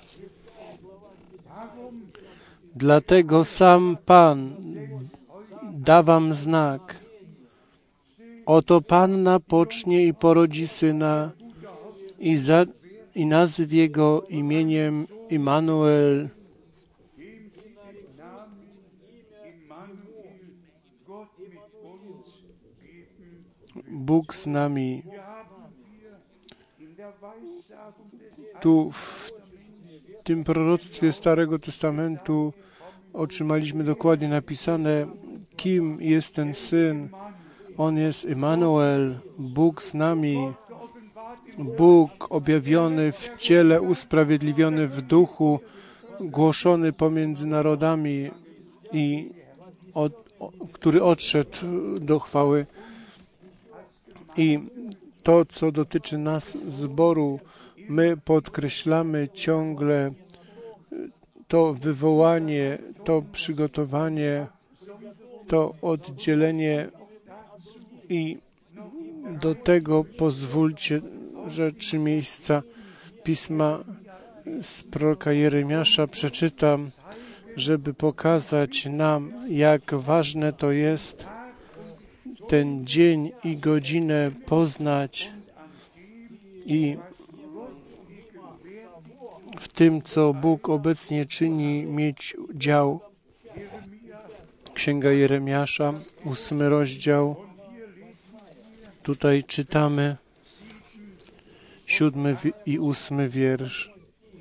Dlatego sam Pan da wam znak. Oto panna pocznie i porodzi syna i, za, i nazwie go imieniem Immanuel. Bóg z nami. Tu w tym proroctwie Starego Testamentu otrzymaliśmy dokładnie napisane, kim jest ten Syn. On jest Immanuel, Bóg z nami, Bóg objawiony w ciele, usprawiedliwiony w duchu, głoszony pomiędzy narodami i od, o, który odszedł do chwały. I to, co dotyczy nas, zboru, my podkreślamy ciągle to wywołanie, to przygotowanie, to oddzielenie i do tego pozwólcie, że trzy miejsca Pisma z proroka Jeremiasza przeczytam, żeby pokazać nam, jak ważne to jest ten dzień i godzinę poznać i w tym, co Bóg obecnie czyni, mieć dział. Księga Jeremiasza, ósmy rozdział. Tutaj czytamy siódmy i ósmy wiersz.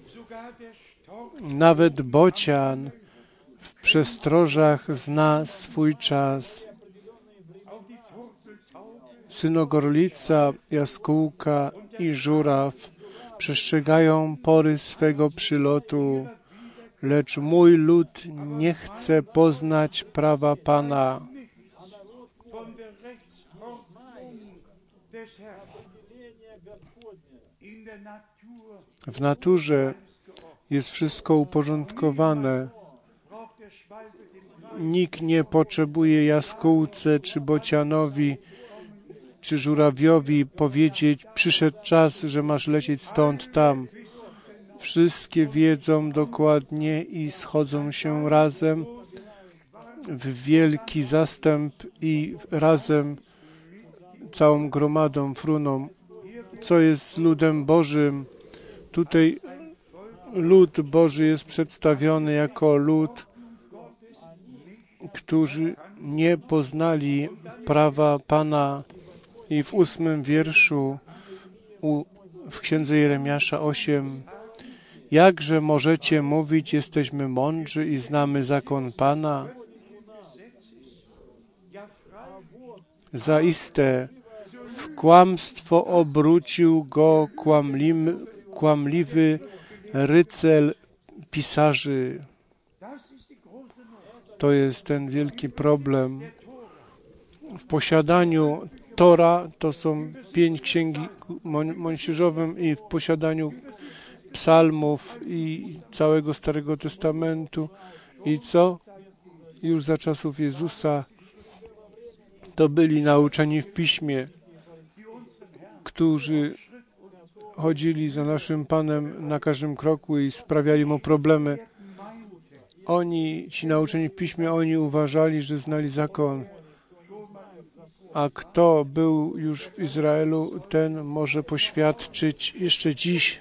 Nawet bocian w przestrożach zna swój czas. Synogorlica, jaskółka i żuraw przestrzegają pory swego przylotu, lecz mój lud nie chce poznać prawa Pana. W naturze jest wszystko uporządkowane. Nikt nie potrzebuje jaskółce, czy bocianowi, czy żurawiowi powiedzieć, przyszedł czas, że masz lecieć stąd tam. Wszystkie wiedzą dokładnie i schodzą się razem w wielki zastęp i razem całą gromadą, fruną. Co jest z ludem Bożym? Tutaj lud Boży jest przedstawiony jako lud, którzy nie poznali prawa Pana. I w ósmym wierszu u, w księdze Jeremiasza osiem: jakże możecie mówić, jesteśmy mądrzy i znamy zakon Pana? Zaiste w kłamstwo obrócił go kłamliwy, kłamliwy rycel pisarzy. To jest ten wielki problem. W posiadaniu Tora to są pięć księgi mojżeszowym i w posiadaniu psalmów i całego Starego Testamentu. I co? Już za czasów Jezusa to byli nauczeni w Piśmie, którzy chodzili za naszym Panem na każdym kroku i sprawiali Mu problemy. Oni, ci nauczeni w Piśmie, oni uważali, że znali zakon. A kto był już w Izraelu, ten może poświadczyć jeszcze dziś.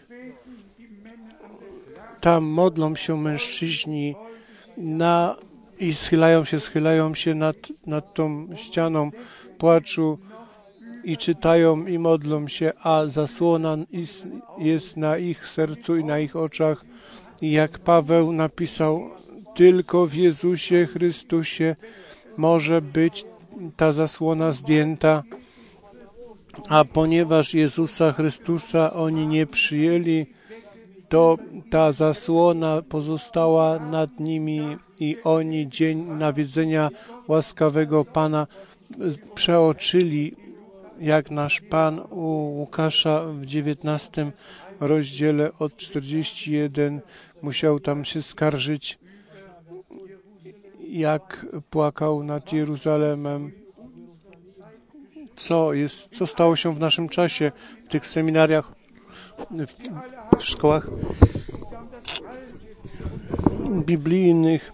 Tam modlą się mężczyźni na, i schylają się, schylają się nad, nad tą ścianą płaczu i czytają i modlą się, a zasłona jest, jest na ich sercu i na ich oczach. I jak Paweł napisał, tylko w Jezusie Chrystusie może być ta zasłona zdjęta, a ponieważ Jezusa Chrystusa oni nie przyjęli, to ta zasłona pozostała nad nimi i oni dzień nawiedzenia łaskawego Pana przeoczyli, jak nasz Pan u Łukasza w dziewiętnastym rozdziale od czterdzieści jeden musiał tam się skarżyć, jak płakał nad Jeruzalemem. Co jest, co stało się w naszym czasie, w tych seminariach, w szkołach biblijnych?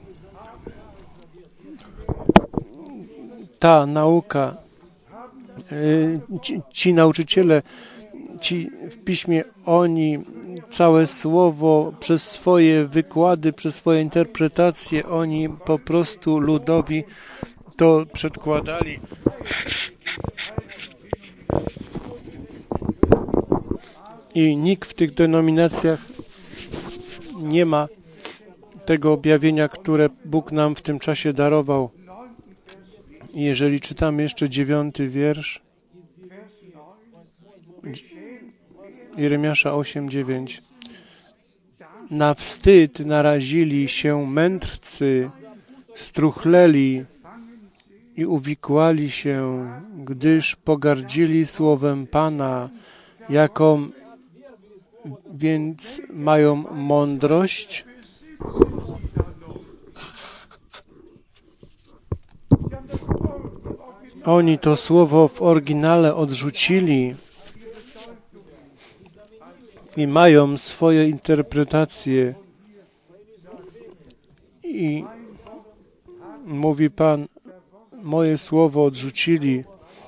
Ta nauka, ci, ci nauczyciele, ci w Piśmie, oni całe słowo przez swoje wykłady, przez swoje interpretacje, oni po prostu ludowi to przedkładali. I nikt w tych denominacjach nie ma tego objawienia, które Bóg nam w tym czasie darował. Jeżeli czytamy jeszcze dziewiąty wiersz Jeremiasza osiem dziewięć. Na wstyd narazili się mędrcy, struchleli i uwikłali się, gdyż pogardzili słowem Pana, jaką więc mają mądrość. Oni to słowo w oryginale odrzucili i mają swoje interpretacje. I mówi Pan, moje słowo odrzucili.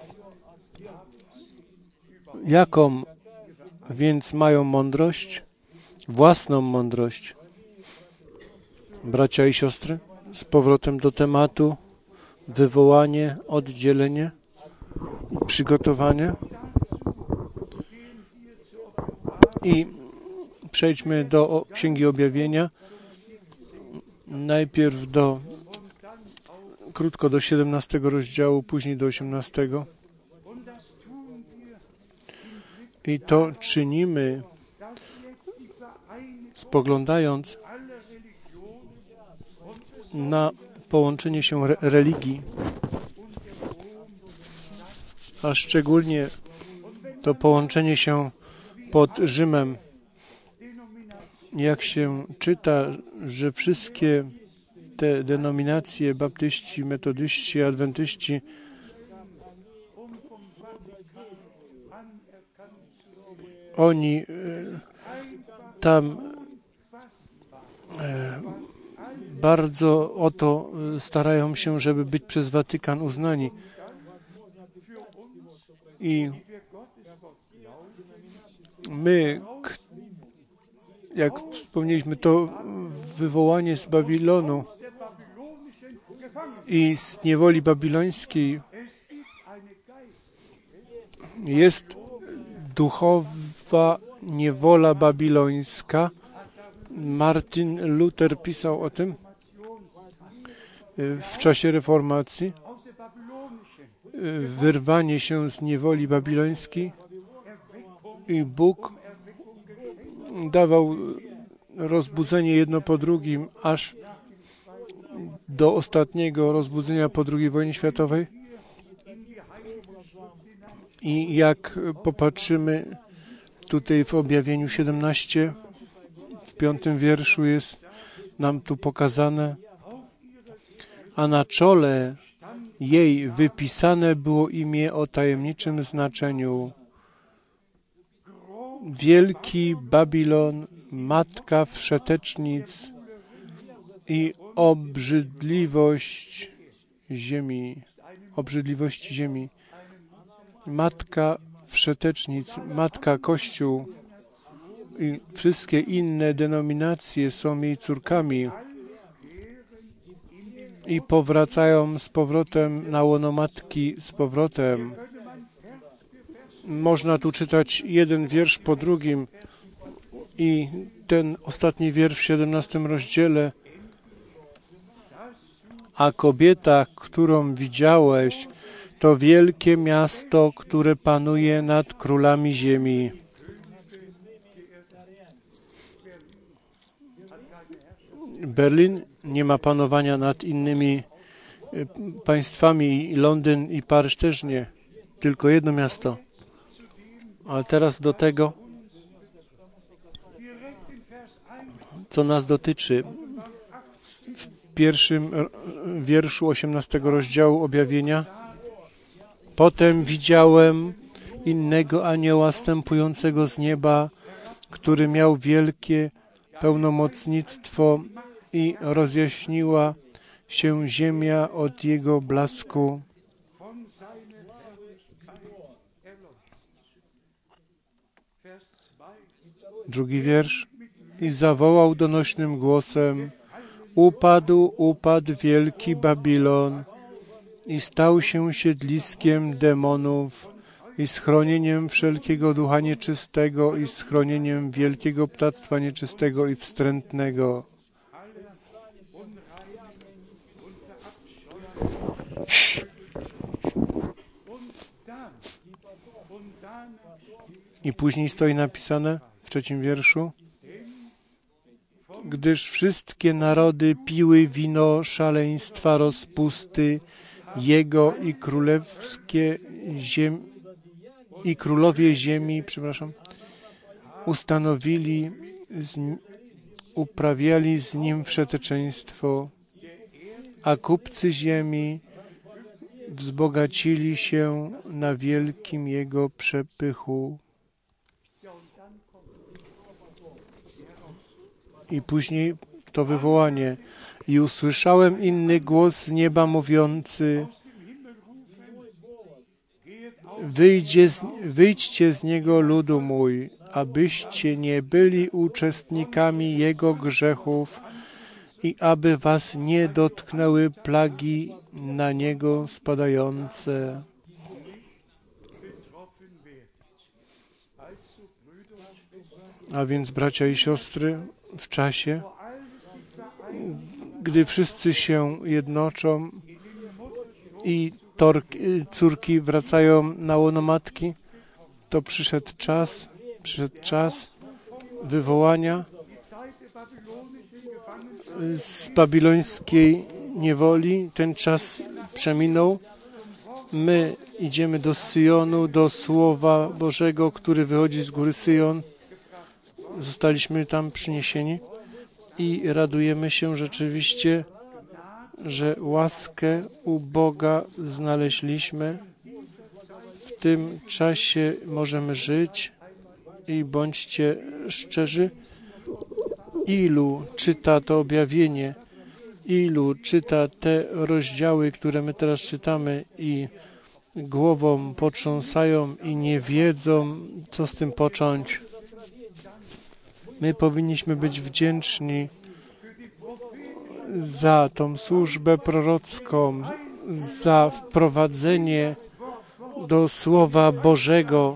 Jaką więc mają mądrość? Własną mądrość. Bracia i siostry, z powrotem do tematu, wywołanie, oddzielenie, przygotowanie. I przejdźmy do Księgi Objawienia. Najpierw do, krótko do siedemnastego rozdziału, później do osiemnastego. I to czynimy, spoglądając na połączenie się re- religii, a szczególnie to połączenie się pod Rzymem. Jak się czyta, że wszystkie te denominacje, baptyści, metodyści, adwentyści, oni tam bardzo o to starają się, żeby być przez Watykan uznani. I my, jak wspomnieliśmy, to wywołanie z Babilonu i z niewoli babilońskiej jest duchowa niewola babilońska. Martin Luther pisał o tym w czasie reformacji. Wyrwanie się z niewoli babilońskiej i Bóg dawał rozbudzenie jedno po drugim, aż do ostatniego rozbudzenia po drugiej wojnie światowej. I jak popatrzymy tutaj w objawieniu siedemnaście, w piątym wierszu jest nam tu pokazane, a na czole jej wypisane było imię o tajemniczym znaczeniu. Wielki Babilon, matka wszetecznic i obrzydliwość ziemi. Obrzydliwości ziemi. Matka wszetecznic, matka Kościół i wszystkie inne denominacje są jej córkami i powracają z powrotem na łono matki z powrotem. Można tu czytać jeden wiersz po drugim i ten ostatni wiersz w siedemnastym rozdziale. A kobieta, którą widziałeś, to wielkie miasto, które panuje nad królami ziemi. Berlin nie ma panowania nad innymi państwami, Londyn i Paryż też nie, tylko jedno miasto. Ale teraz do tego, co nas dotyczy. W pierwszym wierszu osiemnastego rozdziału objawienia. Potem widziałem innego anioła zstępującego z nieba, który miał wielkie pełnomocnictwo i rozjaśniła się ziemia od jego blasku. Drugi wiersz. I zawołał donośnym głosem: Upadł, upadł wielki Babilon i stał się siedliskiem demonów i schronieniem wszelkiego ducha nieczystego i schronieniem wielkiego ptactwa nieczystego i wstrętnego. I później stoi napisane w trzecim wierszu: gdyż wszystkie narody piły wino szaleństwa rozpusty Jego i królewskie ziem i królowie ziemi, przepraszam, ustanowili, z, uprawiali z nim wszeteczeństwo, a kupcy ziemi wzbogacili się na wielkim Jego przepychu. I później to wywołanie. I usłyszałem inny głos z nieba mówiący: Wyjdzie z, wyjdźcie z niego, ludu mój, abyście nie byli uczestnikami jego grzechów i aby was nie dotknęły plagi na niego spadające. A więc, bracia i siostry, w czasie, gdy wszyscy się jednoczą i torki, córki wracają na łono matki, to przyszedł czas, przyszedł czas wywołania z babilońskiej niewoli. Ten czas przeminął My idziemy do Syjonu, do Słowa Bożego, który wychodzi z góry Syjon. Zostaliśmy tam przyniesieni i radujemy się rzeczywiście, że łaskę u Boga znaleźliśmy. W tym czasie możemy żyć i bądźcie szczerzy, ilu czyta to objawienie, ilu czyta te rozdziały, które my teraz czytamy i głową potrząsają i nie wiedzą, co z tym począć. My powinniśmy być wdzięczni za tą służbę prorocką, za wprowadzenie do Słowa Bożego,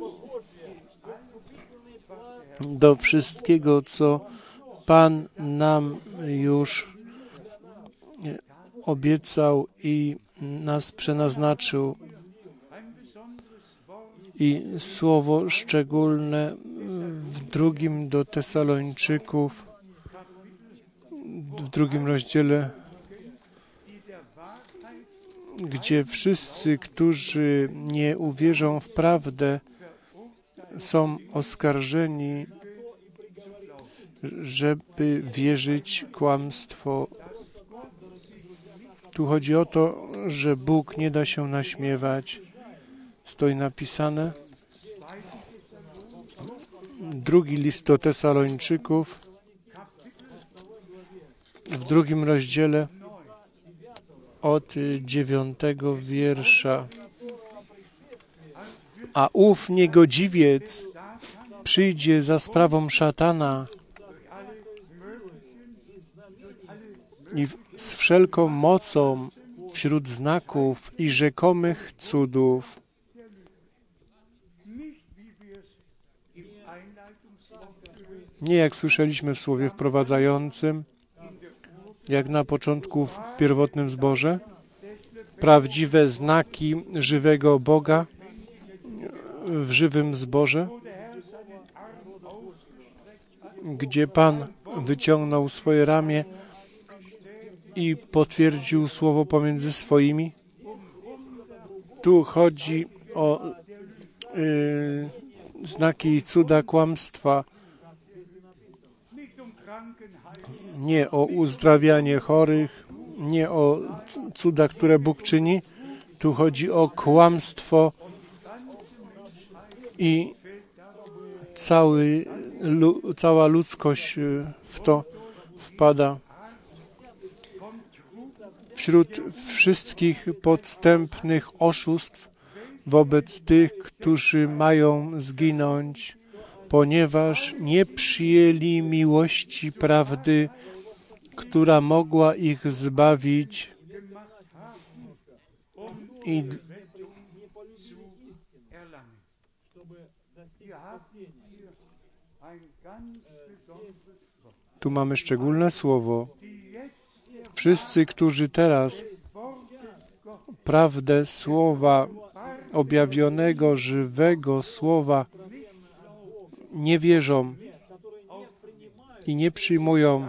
do wszystkiego, co Pan nam już obiecał i nas przeznaczył. I słowo szczególne w drugim do Tesalończyków, w drugim rozdziale, gdzie wszyscy, którzy nie uwierzą w prawdę, są oskarżeni, żeby wierzyć kłamstwo. Tu chodzi o to, że Bóg nie da się naśmiewać. Stoi napisane, drugi list do Tesalończyków, w drugim rozdziale od dziewiątego wiersza. A ów niegodziwiec przyjdzie za sprawą szatana i z wszelką mocą wśród znaków i rzekomych cudów. Nie jak słyszeliśmy w słowie wprowadzającym, jak na początku w pierwotnym zborze, prawdziwe znaki żywego Boga w żywym zborze, gdzie Pan wyciągnął swoje ramię i potwierdził słowo pomiędzy swoimi. Tu chodzi o y, znaki i cuda kłamstwa, nie o uzdrawianie chorych, nie o cuda, które Bóg czyni. Tu chodzi o kłamstwo i cały, lu, cała ludzkość w to wpada. Wśród wszystkich podstępnych oszustw wobec tych, którzy mają zginąć, ponieważ nie przyjęli miłości prawdy, która mogła ich zbawić i tu mamy szczególne słowo. Wszyscy, którzy teraz prawdę słowa objawionego, żywego słowa nie wierzą i nie przyjmują,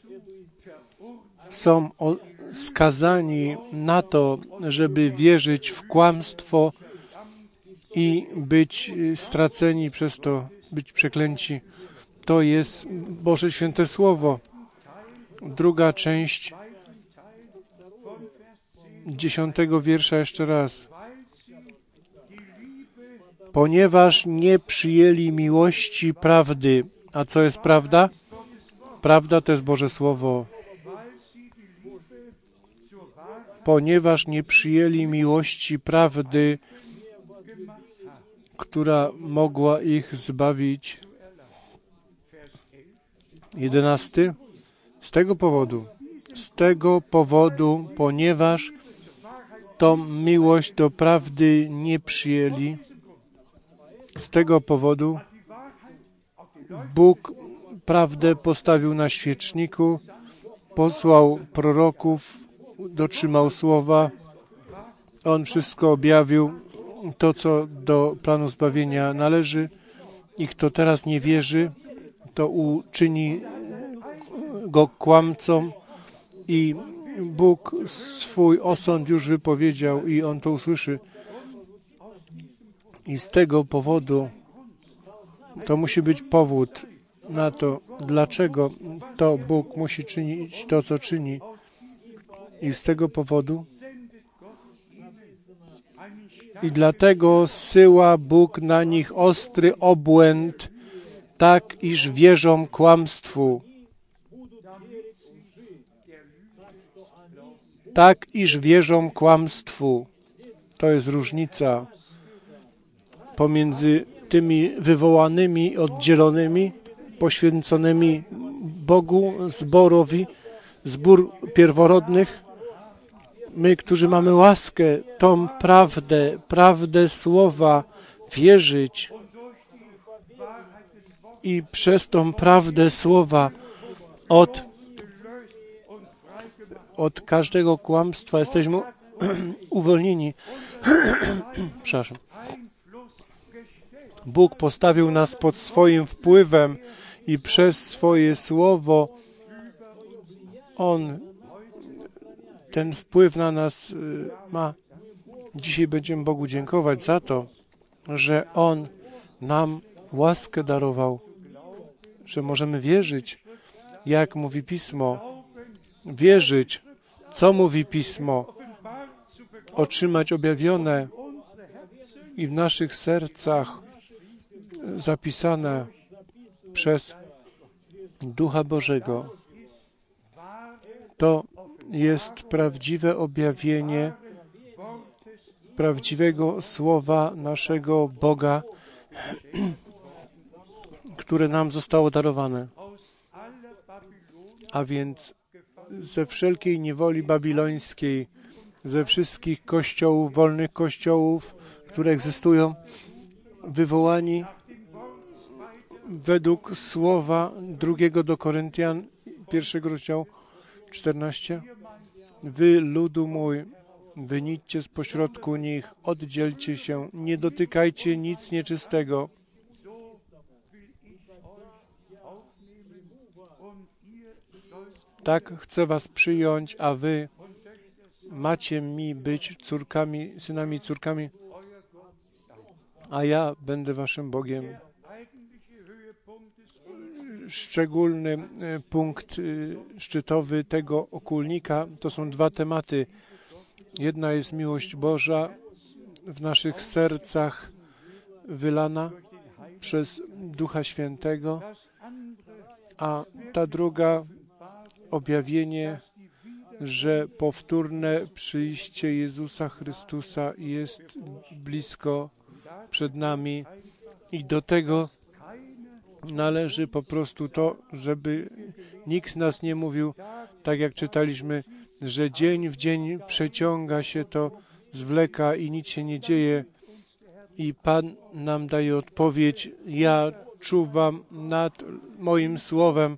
są skazani na to, żeby wierzyć w kłamstwo i być straceni przez to, być przeklęci. To jest Boże Święte Słowo. Druga część dziesiątego wiersza jeszcze raz. Ponieważ nie przyjęli miłości prawdy. A co jest prawda? Prawda to jest Boże Słowo. Ponieważ nie przyjęli miłości prawdy, która mogła ich zbawić. Jedenasty. Z tego powodu, z tego powodu, ponieważ tą miłość do prawdy nie przyjęli, z tego powodu Bóg prawdę postawił na świeczniku, posłał proroków, dotrzymał słowa, On wszystko objawił, to co do planu zbawienia należy i kto teraz nie wierzy, to uczyni go kłamcą i Bóg swój osąd już wypowiedział i On to usłyszy. I z tego powodu to musi być powód na to, dlaczego to Bóg musi czynić to, co czyni. I z tego powodu i dlatego zsyła Bóg na nich ostry obłęd, tak iż wierzą kłamstwu. Tak iż wierzą kłamstwu. To jest różnica pomiędzy tymi wywołanymi, oddzielonymi, poświęconymi Bogu, zborowi, zbór pierworodnych. My, którzy mamy łaskę, tą prawdę, prawdę słowa wierzyć i przez tą prawdę słowa od, od każdego kłamstwa jesteśmy uwolnieni. Przepraszam. Bóg postawił nas pod swoim wpływem i przez swoje słowo On ten wpływ na nas ma. Dzisiaj będziemy Bogu dziękować za to, że On nam łaskę darował, że możemy wierzyć, jak mówi Pismo, wierzyć, co mówi Pismo, otrzymać objawione i w naszych sercach zapisane przez Ducha Bożego. To jest prawdziwe objawienie prawdziwego słowa naszego Boga, które nam zostało darowane. A więc ze wszelkiej niewoli babilońskiej, ze wszystkich kościołów, wolnych kościołów, które egzystują, wywołani według słowa drugiego do Koryntian, pierwszego rozdziału, czternaście. Wy, ludu mój, wynićcie z pośrodku nich, oddzielcie się, nie dotykajcie nic nieczystego. Tak chcę was przyjąć, a wy macie mi być córkami, synami i córkami, a ja będę waszym Bogiem. Szczególny punkt szczytowy tego okulnika to są dwa tematy. Jedna jest miłość Boża w naszych sercach wylana przez Ducha Świętego, a ta druga objawienie, że powtórne przyjście Jezusa Chrystusa jest blisko przed nami i do tego należy po prostu to, żeby nikt z nas nie mówił, tak jak czytaliśmy, że dzień w dzień przeciąga się to, zwleka i nic się nie dzieje. I Pan nam daje odpowiedź, ja czuwam nad moim słowem.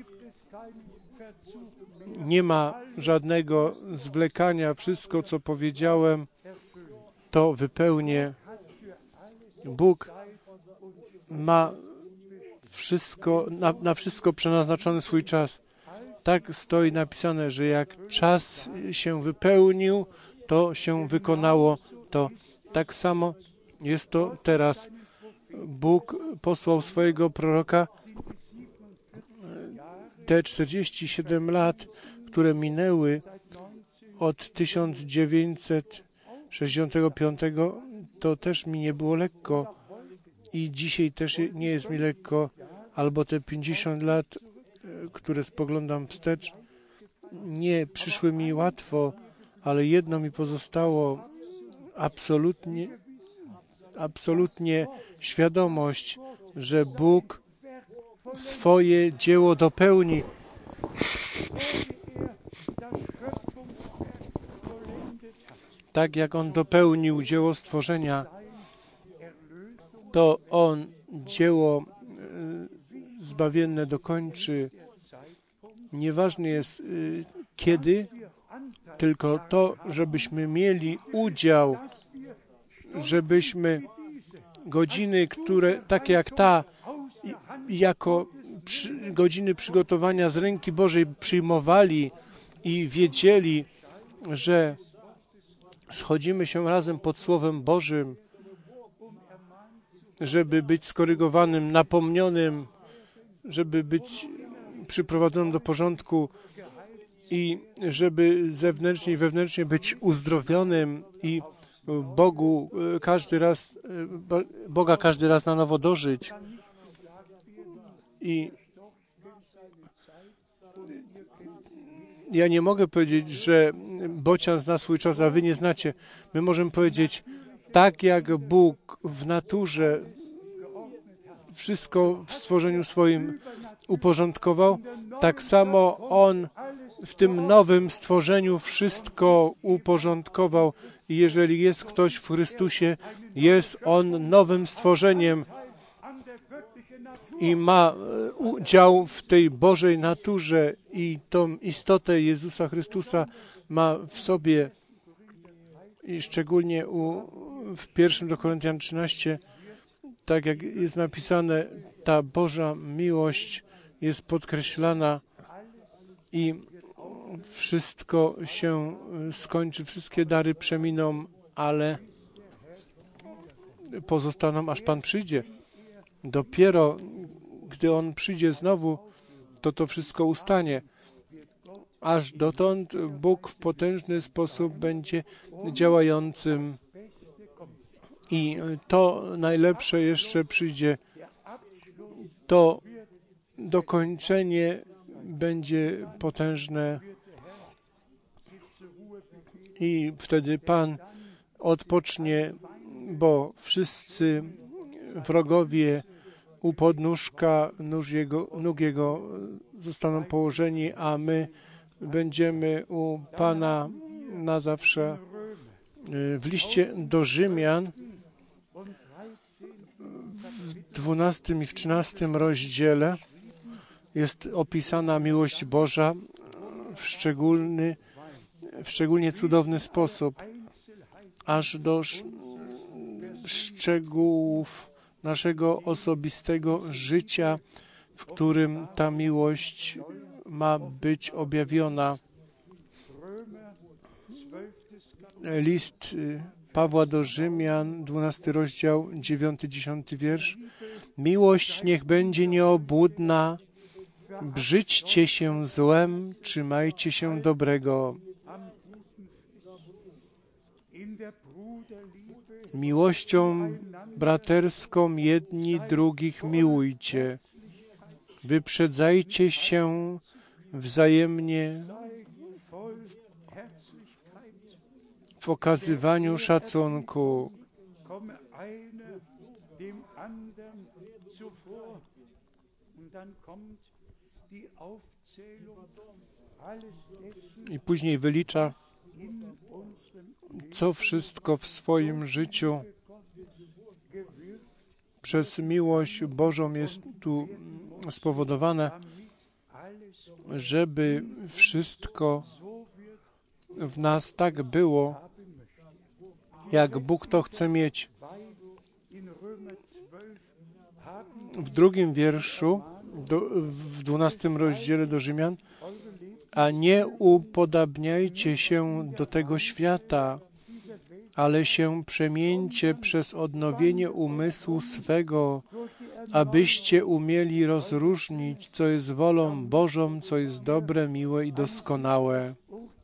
Nie ma żadnego zwlekania. Wszystko, co powiedziałem, to wypełnię. Bóg ma wszystko, na, na wszystko przeznaczony swój czas. Tak stoi napisane, że jak czas się wypełnił, to się wykonało to. Tak samo jest to teraz. Bóg posłał swojego proroka. Te czterdzieści siedem lat, które minęły od tysiąc dziewięćset sześćdziesiątego piątego, to też mi nie było lekko i dzisiaj też nie jest mi lekko, albo te pięćdziesiąt lat, które spoglądam wstecz, nie przyszły mi łatwo, ale jedno mi pozostało, absolutnie, absolutnie świadomość, że Bóg swoje dzieło dopełni. Tak jak On dopełnił dzieło stworzenia, to On dzieło zbawienne dokończy. Nieważne jest kiedy, tylko to, żebyśmy mieli udział, żebyśmy godziny, które takie jak ta, jako przy, godziny przygotowania z ręki Bożej przyjmowali i wiedzieli, że schodzimy się razem pod Słowem Bożym, żeby być skorygowanym, napomnionym, żeby być przyprowadzonym do porządku i żeby zewnętrznie i wewnętrznie być uzdrowionym i Bogu każdy raz, Boga każdy raz na nowo dożyć. I ja nie mogę powiedzieć, że Bocian zna swój czas, a wy nie znacie. My możemy powiedzieć, tak jak Bóg w naturze wszystko w stworzeniu swoim uporządkował, tak samo On w tym nowym stworzeniu wszystko uporządkował. I jeżeli jest ktoś w Chrystusie, jest On nowym stworzeniem i ma udział w tej Bożej naturze i tą istotę Jezusa Chrystusa ma w sobie. I szczególnie u, w pierwszym do Koryntian trzynaście, tak jak jest napisane, ta Boża miłość jest podkreślana i wszystko się skończy, wszystkie dary przeminą, ale pozostaną, aż Pan przyjdzie. Dopiero gdy On przyjdzie znowu, to to wszystko ustanie. Aż dotąd Bóg w potężny sposób będzie działającym i to najlepsze jeszcze przyjdzie. To dokończenie będzie potężne i wtedy Pan odpocznie, bo wszyscy wrogowie u podnóżka nóg jego, nóg jego zostaną położeni, a my będziemy u Pana na zawsze. W liście do Rzymian w dwunastym i w trzynastym rozdziale jest opisana miłość Boża w szczególny, w szczególnie cudowny sposób, aż do szczegółów naszego osobistego życia, w którym ta miłość ma być objawiona. List Pawła do Rzymian, dwunasty rozdział, dziewiąty, dziesiąty wiersz. Miłość niech będzie nieobłudna, brzydźcie się złem, trzymajcie się dobrego. Miłością braterską jedni drugich miłujcie. Wyprzedzajcie się wzajemnie w okazywaniu szacunku. I później wylicza, co wszystko w swoim życiu przez miłość Bożą jest tu spowodowane, żeby wszystko w nas tak było, jak Bóg to chce mieć. W drugim wierszu, do, w dwunastym rozdziale do Rzymian, a nie upodabniajcie się do tego świata, ale się przemieńcie przez odnowienie umysłu swego, abyście umieli rozróżnić, co jest wolą Bożą, co jest dobre, miłe i doskonałe.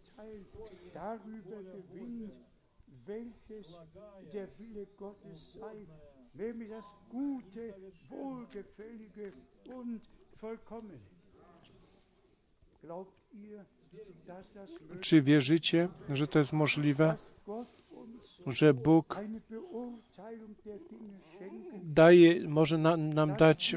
Czy wierzycie, że to jest możliwe, że Bóg daje, może na, nam dać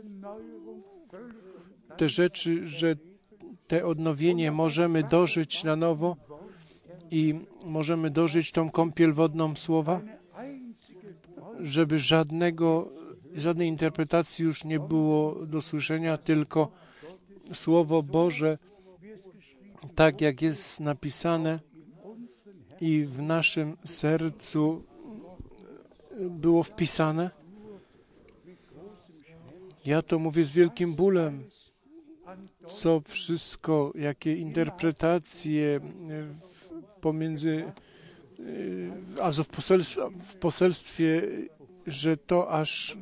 te rzeczy, że te odnowienie możemy dożyć na nowo i możemy dożyć tą kąpiel wodną słowa, żeby żadnego, żadnej interpretacji już nie było do słyszenia, tylko Słowo Boże, tak jak jest napisane i w naszym sercu było wpisane. Ja to mówię z wielkim bólem co wszystko, jakie interpretacje pomiędzy, also w poselstwie, w poselstwie, że to aż,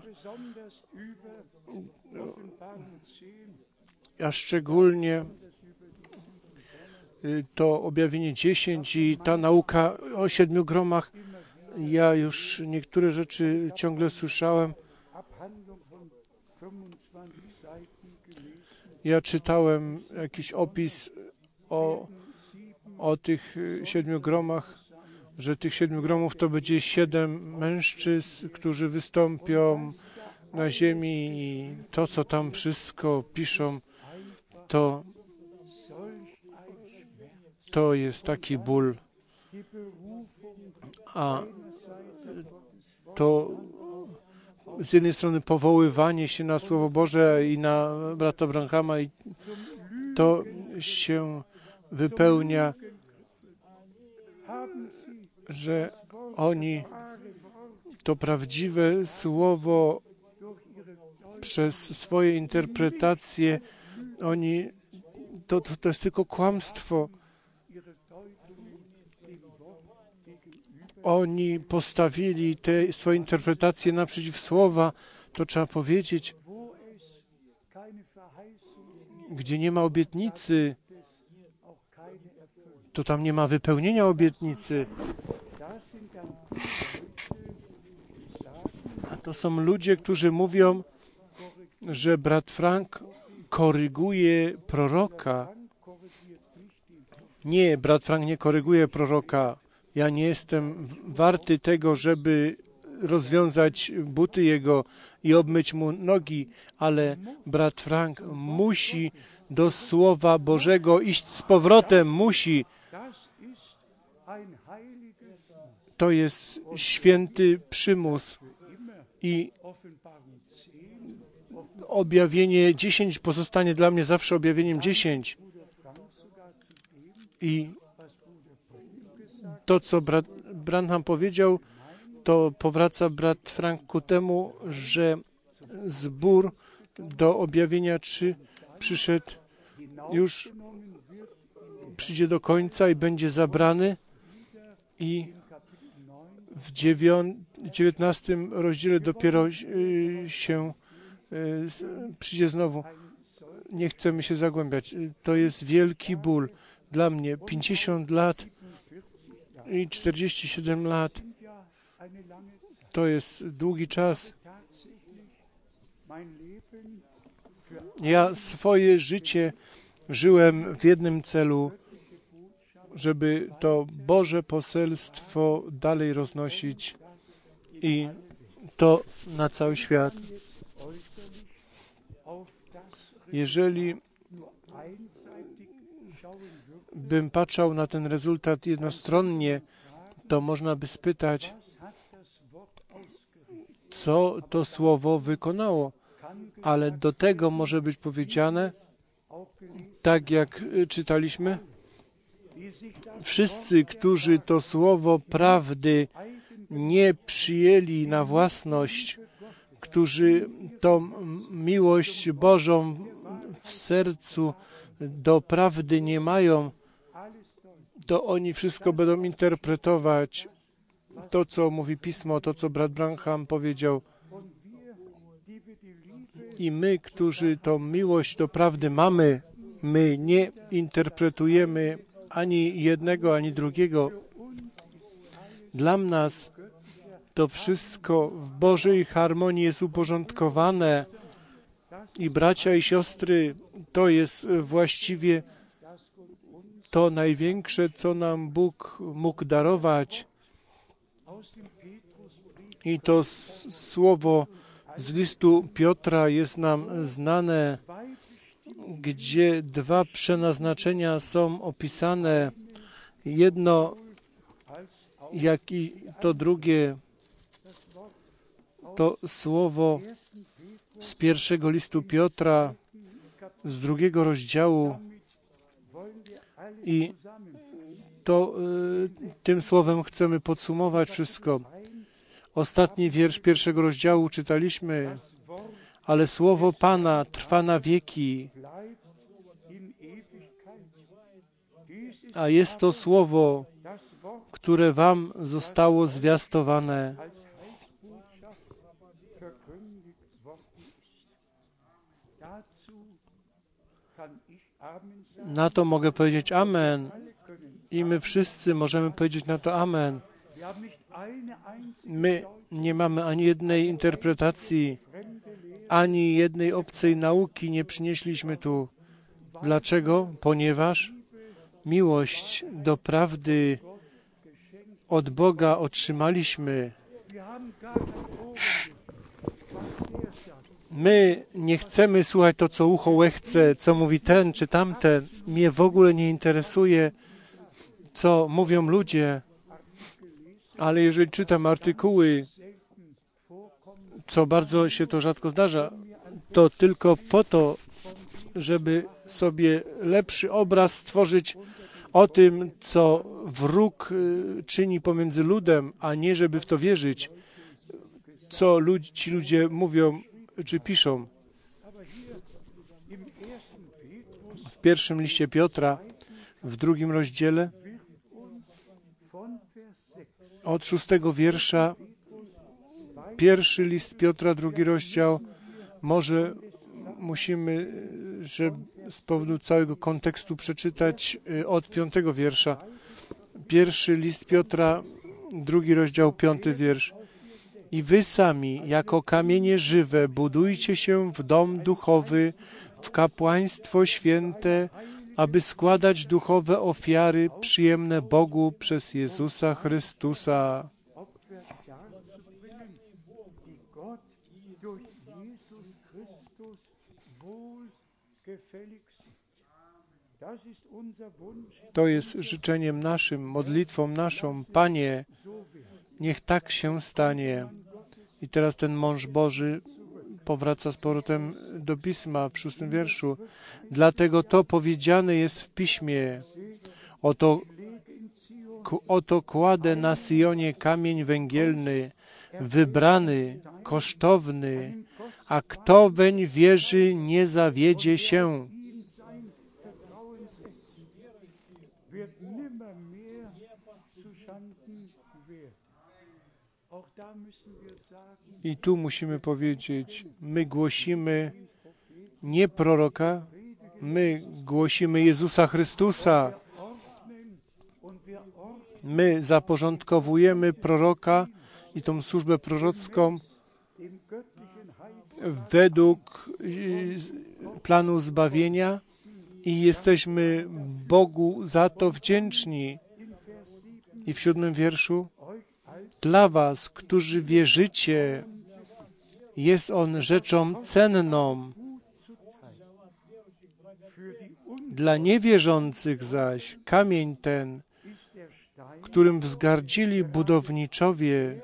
a szczególnie to objawienie dziesięć i ta nauka o siedmiu gromach. Ja już niektóre rzeczy ciągle słyszałem. Ja czytałem jakiś opis o, o tych siedmiu gromach, że tych siedmiu gromów to będzie siedem mężczyzn, którzy wystąpią na ziemi i to, co tam wszystko piszą, to, to jest taki ból. A to z jednej strony powoływanie się na Słowo Boże i na brata Branhama, i to się wypełnia, że oni to prawdziwe Słowo przez swoje interpretacje, oni, to, to, to jest tylko kłamstwo. Oni postawili te swoje interpretacje naprzeciw słowa, to trzeba powiedzieć, gdzie nie ma obietnicy, to tam nie ma wypełnienia obietnicy. A to są ludzie, którzy mówią, że brat Frank koryguje proroka. Nie, brat Frank nie koryguje proroka. Ja nie jestem warty tego, żeby rozwiązać buty jego i obmyć mu nogi, ale brat Frank musi do Słowa Bożego iść z powrotem, musi. To jest święty przymus i objawienie dziesięć pozostanie dla mnie zawsze objawieniem dziesięć. I to, co brat Branham powiedział, to powraca brat Frank ku temu, że zbór do objawienia trzy przyszedł, już przyjdzie do końca i będzie zabrany i w dziewiętnastym rozdziale dopiero się przyjdzie znowu. Nie chcemy się zagłębiać. To jest wielki ból dla mnie. pięćdziesiąt lat i czterdzieści siedem lat. To jest długi czas. Ja swoje życie żyłem w jednym celu, żeby to Boże poselstwo dalej roznosić i to na cały świat. Jeżeli bym patrzał na ten rezultat jednostronnie, to można by spytać, co to słowo wykonało. Ale do tego może być powiedziane, tak jak czytaliśmy, wszyscy, którzy to słowo prawdy nie przyjęli na własność, którzy tą miłość Bożą w sercu do prawdy nie mają, to oni wszystko będą interpretować. To, co mówi Pismo, to, co brat Branham powiedział. I my, którzy tą miłość do prawdy mamy, my nie interpretujemy ani jednego, ani drugiego. Dla nas to wszystko w Bożej harmonii jest uporządkowane i bracia i siostry, to jest właściwie to największe, co nam Bóg mógł darować. I to słowo z listu Piotra jest nam znane, gdzie dwa przeznaczenia są opisane. Jedno, jak i to drugie, to słowo z pierwszego listu Piotra, z drugiego rozdziału. I to y, tym słowem chcemy podsumować wszystko. Ostatni wiersz pierwszego rozdziału czytaliśmy, ale słowo Pana trwa na wieki a jest to słowo, które wam zostało zwiastowane. Na to mogę powiedzieć amen. I my wszyscy możemy powiedzieć na to amen. My nie mamy ani jednej interpretacji, ani jednej obcej nauki nie przynieśliśmy tu. Dlaczego? Ponieważ miłość do prawdy od Boga otrzymaliśmy. My nie chcemy słuchać to, co ucho łechce, co mówi ten czy tamten. Mnie w ogóle nie interesuje, co mówią ludzie. Ale jeżeli czytam artykuły, co bardzo się to rzadko zdarza, to tylko po to, żeby sobie lepszy obraz stworzyć o tym, co wróg czyni pomiędzy ludem, a nie żeby w to wierzyć, co ludzi, ci ludzie mówią czy piszą. W pierwszym liście Piotra, w drugim rozdziale, od szóstego wiersza, pierwszy list Piotra, drugi rozdział, może musimy, że z powodu całego kontekstu przeczytać od piątego wiersza. Pierwszy list Piotra, drugi rozdział, piąty wiersz. I wy sami, jako kamienie żywe, budujcie się w dom duchowy, w kapłaństwo święte, aby składać duchowe ofiary przyjemne Bogu przez Jezusa Chrystusa. To jest życzeniem naszym, modlitwą naszą. Panie, niech tak się stanie. I teraz ten mąż Boży powraca z powrotem do Pisma w szóstym wierszu. Dlatego to powiedziane jest w Piśmie. Oto, oto kładę na Syjonie kamień węgielny, wybrany, kosztowny, a kto weń wierzy, nie zawiedzie się. I tu musimy powiedzieć, my głosimy nie proroka, my głosimy Jezusa Chrystusa. My zaporządkowujemy proroka i tą służbę prorocką według planu zbawienia i jesteśmy Bogu za to wdzięczni. I w siódmym wierszu, dla was, którzy wierzycie, jest on rzeczą cenną. Dla niewierzących zaś kamień ten, którym wzgardzili budowniczowie,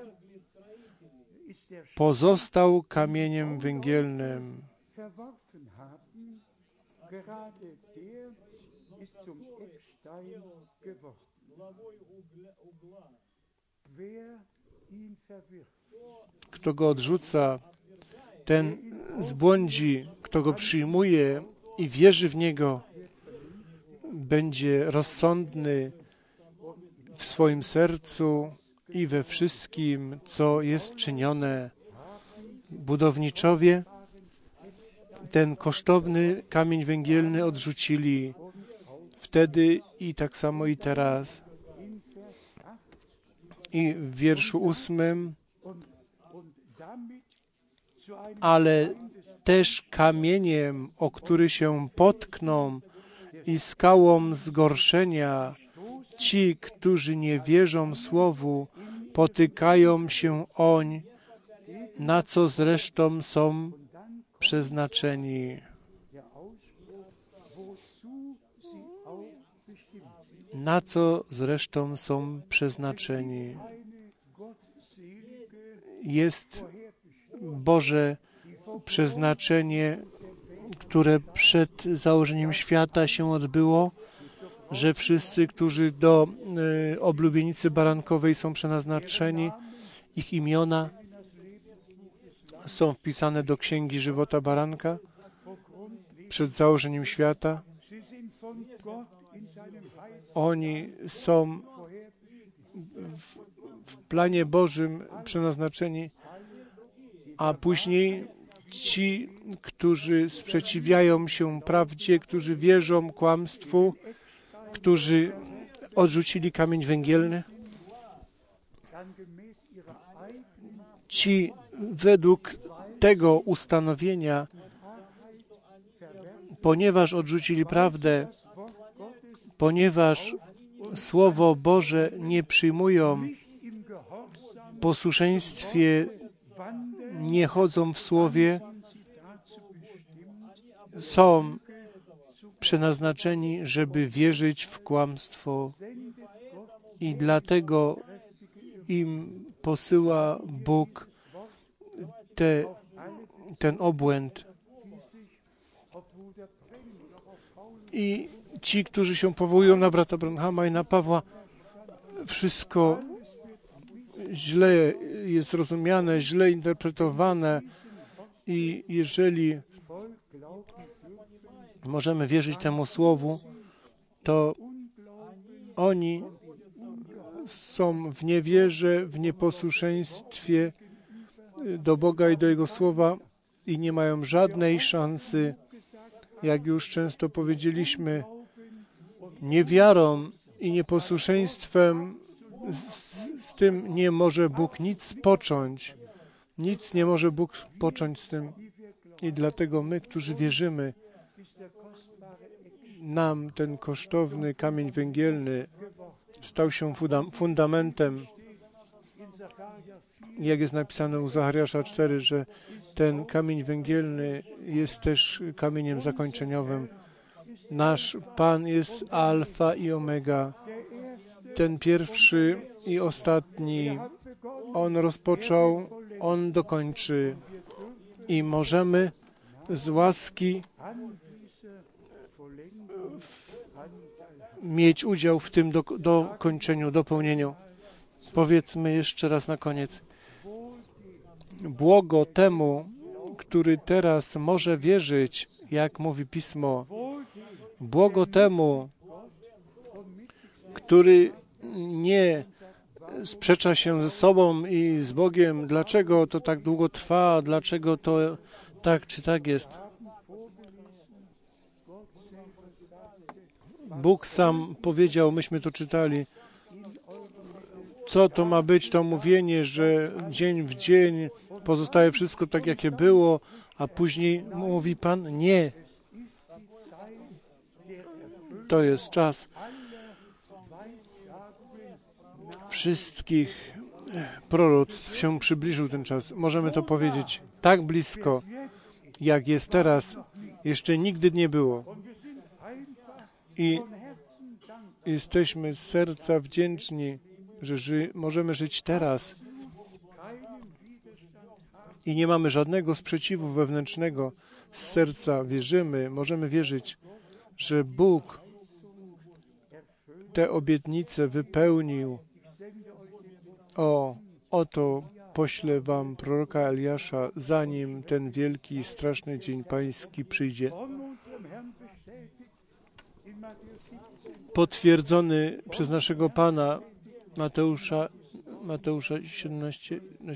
pozostał kamieniem węgielnym. Kto go odrzuca, ten zbłądzi, kto go przyjmuje i wierzy w niego, będzie rozsądny w swoim sercu i we wszystkim, co jest czynione. Budowniczowie ten kosztowny kamień węgielny odrzucili wtedy i tak samo i teraz. I w wierszu ósmym, ale też kamieniem, o który się potkną i skałą zgorszenia, ci, którzy nie wierzą słowu, potykają się oń, na co zresztą są przeznaczeni. Na co zresztą są przeznaczeni. Jest Boże przeznaczenie, które przed założeniem świata się odbyło, że wszyscy, którzy do y, oblubienicy barankowej są przeznaczeni, ich imiona są wpisane do Księgi Żywota Baranka przed założeniem świata. Oni są w, w planie Bożym przeznaczeni, a później ci, którzy sprzeciwiają się prawdzie, którzy wierzą kłamstwu, którzy odrzucili kamień węgielny, ci według tego ustanowienia, ponieważ odrzucili prawdę, ponieważ Słowo Boże nie przyjmują, w posłuszeństwie nie chodzą w Słowie, są przeznaczeni, żeby wierzyć w kłamstwo i dlatego im posyła Bóg te, ten obłęd. I ci, którzy się powołują na brata Branhama i na Pawła, wszystko źle jest rozumiane, źle interpretowane i jeżeli możemy wierzyć temu słowu, to oni są w niewierze, w nieposłuszeństwie do Boga i do Jego słowa i nie mają żadnej szansy, jak już często powiedzieliśmy, niewiarą i nieposłuszeństwem z, z tym nie może Bóg nic począć. Nic nie może Bóg począć z tym. I dlatego my, którzy wierzymy, nam ten kosztowny kamień węgielny stał się fundamentem. Jak jest napisane u Zachariasza cztery, że ten kamień węgielny jest też kamieniem zakończeniowym. Nasz Pan jest alfa i omega, ten pierwszy i ostatni. On rozpoczął, On dokończy i możemy z łaski mieć udział w tym do, dokończeniu, dopełnieniu. Powiedzmy jeszcze raz na koniec. Błogo temu, który teraz może wierzyć, jak mówi Pismo. Błogo temu, który nie sprzecza się ze sobą i z Bogiem, dlaczego to tak długo trwa, dlaczego to tak czy tak jest. Bóg sam powiedział, myśmy to czytali, co to ma być, to mówienie, że dzień w dzień pozostaje wszystko tak, jakie było, a później mówi Pan, nie. To jest czas wszystkich proroctw się przybliżył ten czas. Możemy to powiedzieć tak blisko, jak jest teraz, jeszcze nigdy nie było. I jesteśmy z serca wdzięczni, że ży, możemy żyć teraz i nie mamy żadnego sprzeciwu wewnętrznego. Z serca wierzymy, możemy wierzyć, że Bóg te obietnice wypełnił. O, oto poślę wam proroka Eliasza, zanim ten wielki i straszny dzień pański przyjdzie. Potwierdzony przez naszego Pana Mateusza, Mateusza siedemnaście.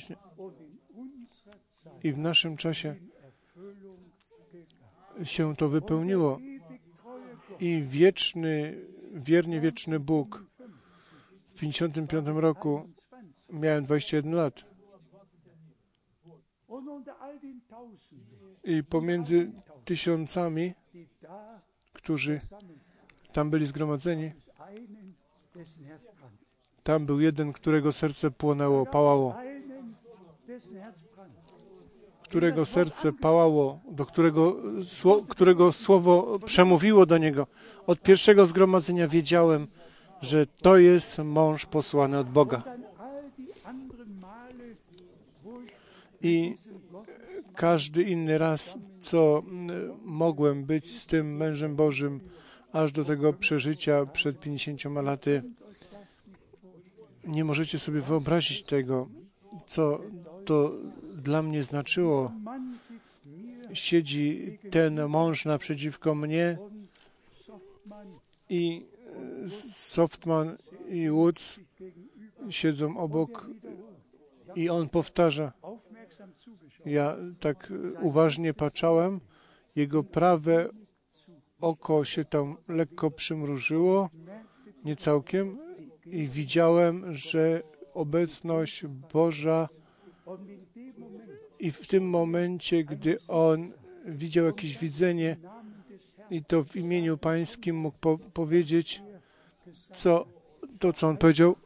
I w naszym czasie się to wypełniło. I wieczny, wiernie wieczny Bóg w pięćdziesiątym piątym roku miałem dwadzieścia jeden lat. I pomiędzy tysiącami, którzy tam byli zgromadzeni, tam był jeden, którego serce płonęło, pałało. Którego serce pałało, do którego, którego słowo przemówiło do niego. Od pierwszego zgromadzenia wiedziałem, że to jest mąż posłany od Boga. I każdy inny raz, co mogłem być z tym mężem Bożym, aż do tego przeżycia przed pięćdziesięcioma laty, nie możecie sobie wyobrazić tego, co to dla mnie znaczyło. Siedzi ten mąż naprzeciwko mnie i Softman i Woods siedzą obok i on powtarza. Ja tak uważnie patrzałem, jego prawe oko się tam lekko przymrużyło, nie całkiem, i widziałem, że obecność Boża, i w tym momencie, gdy on widział jakieś widzenie i to w imieniu Pańskim mógł po- powiedzieć, co, to co on powiedział,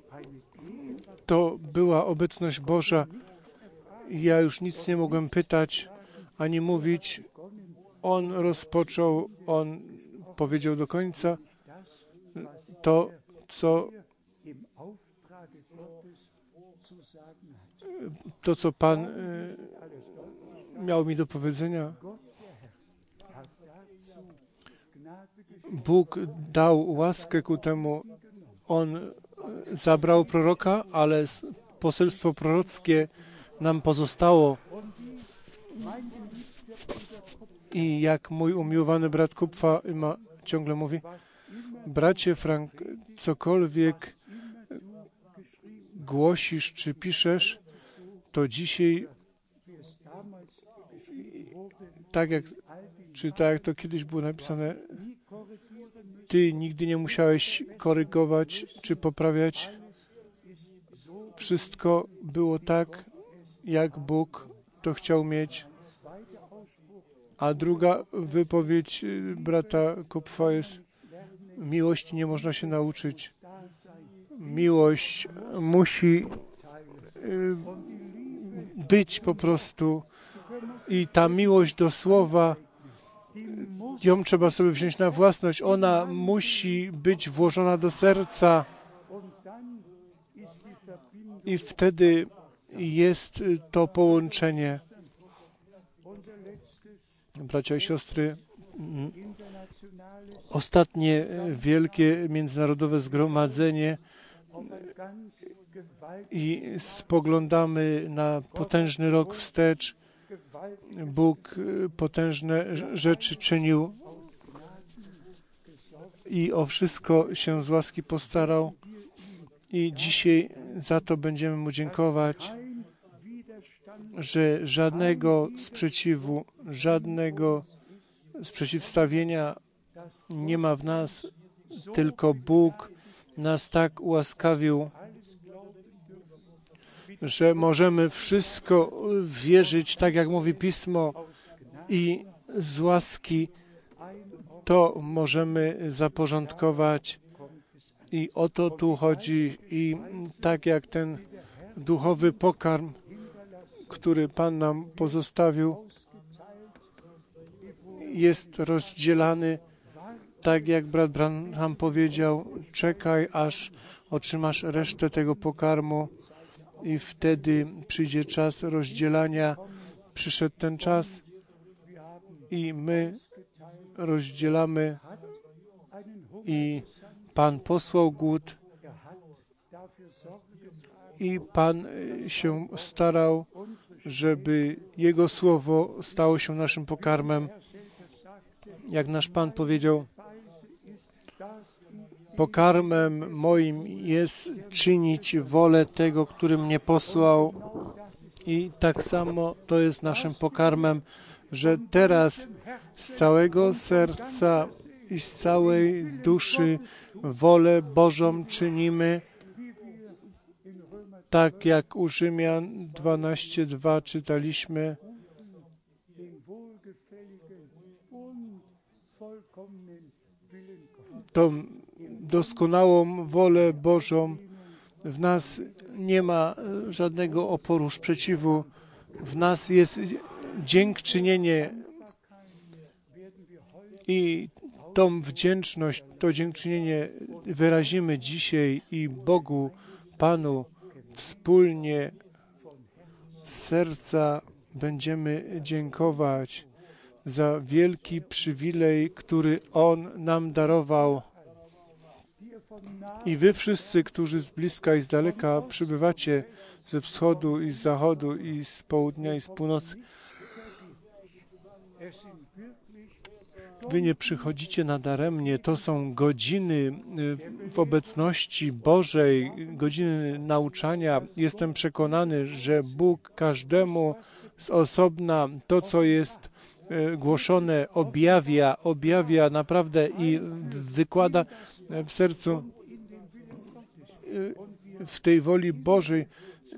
to była obecność Boża. Ja już nic nie mogłem pytać, ani mówić. On rozpoczął, on powiedział do końca to, co to, co Pan y, miał mi do powiedzenia. Bóg dał łaskę ku temu. On zabrał proroka, ale poselstwo prorockie nam pozostało. I jak mój umiłowany brat Kupfa ma, ciągle mówi, bracie Frank, cokolwiek głosisz czy piszesz, to dzisiaj tak jak, czy tak jak to kiedyś było napisane, ty nigdy nie musiałeś korygować czy poprawiać. Wszystko było tak, jak Bóg to chciał mieć. A druga wypowiedź brata Kupfa jest: miłości nie można się nauczyć. Miłość musi być po prostu i ta miłość do słowa, ją trzeba sobie wziąć na własność. Ona musi być włożona do serca i wtedy jest to połączenie. Bracia i siostry, ostatnie wielkie międzynarodowe zgromadzenie i spoglądamy na potężny rok wstecz. Bóg potężne rzeczy czynił i o wszystko się z łaski postarał i dzisiaj za to będziemy Mu dziękować, że żadnego sprzeciwu, żadnego sprzeciwstawienia nie ma w nas, tylko Bóg nas tak ułaskawił, że możemy wszystko wierzyć, tak jak mówi Pismo, i z łaski to możemy zaporządkować. I o to tu chodzi. I tak jak ten duchowy pokarm, który Pan nam pozostawił, jest rozdzielany, tak jak brat Branham powiedział, czekaj, aż otrzymasz resztę tego pokarmu i wtedy przyjdzie czas rozdzielania. Przyszedł ten czas i my rozdzielamy i Pan posłał głód i Pan się starał, żeby Jego Słowo stało się naszym pokarmem. Jak nasz Pan powiedział, pokarmem moim jest czynić wolę tego, który mnie posłał. I tak samo to jest naszym pokarmem, że teraz z całego serca i z całej duszy wolę Bożą czynimy, tak jak u Rzymian dwanaście dwa czytaliśmy. Tą doskonałą wolę Bożą. W nas nie ma żadnego oporu, sprzeciwu. W nas jest dziękczynienie i tą wdzięczność, to dziękczynienie wyrazimy dzisiaj i Bogu, Panu wspólnie z serca będziemy dziękować za wielki przywilej, który On nam darował. I wy wszyscy, którzy z bliska i z daleka przybywacie ze wschodu i z zachodu i z południa i z północy, Wy nie przychodzicie nadaremnie. To są godziny w obecności Bożej, godziny nauczania. Jestem przekonany, że Bóg każdemu z osobna to, co jest głoszone, objawia, objawia naprawdę i wykłada w sercu w tej woli Bożej,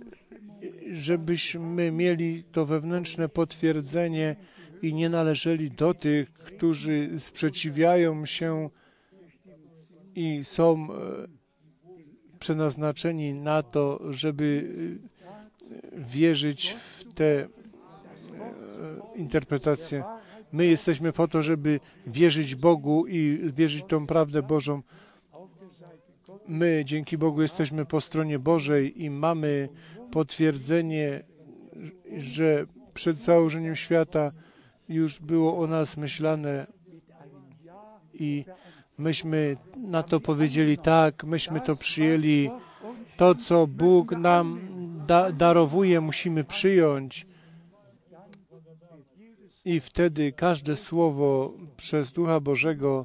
żebyśmy mieli to wewnętrzne potwierdzenie i nie należeli do tych, którzy sprzeciwiają się i są przeznaczeni na to, żeby wierzyć w te interpretacje. My jesteśmy po to, żeby wierzyć Bogu i wierzyć w tą prawdę Bożą. My, dzięki Bogu, jesteśmy po stronie Bożej i mamy potwierdzenie, że przed założeniem świata już było o nas myślane i myśmy na to powiedzieli tak, myśmy to przyjęli. To, co Bóg nam da, darowuje, musimy przyjąć. I wtedy każde słowo przez Ducha Bożego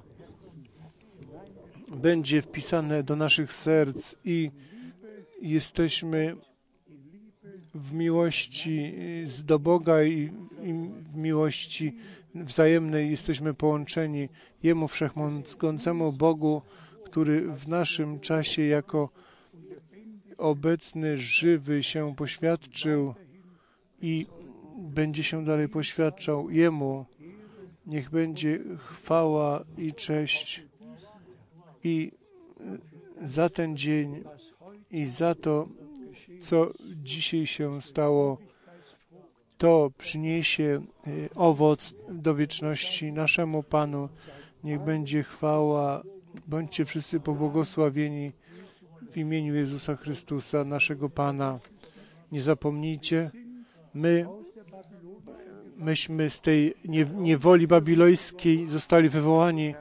będzie wpisane do naszych serc i jesteśmy w miłości do Boga i, i w miłości wzajemnej jesteśmy połączeni Jemu Wszechmogącemu Bogu, który w naszym czasie jako obecny, żywy się poświadczył i będzie się dalej poświadczał. Jemu niech będzie chwała i cześć i za ten dzień i za to, co dzisiaj się stało, to przyniesie owoc do wieczności naszemu Panu. Niech będzie chwała. Bądźcie wszyscy pobłogosławieni w imieniu Jezusa Chrystusa, naszego Pana. Nie zapomnijcie, my, myśmy z tej niewoli babilońskiej zostali wywołani.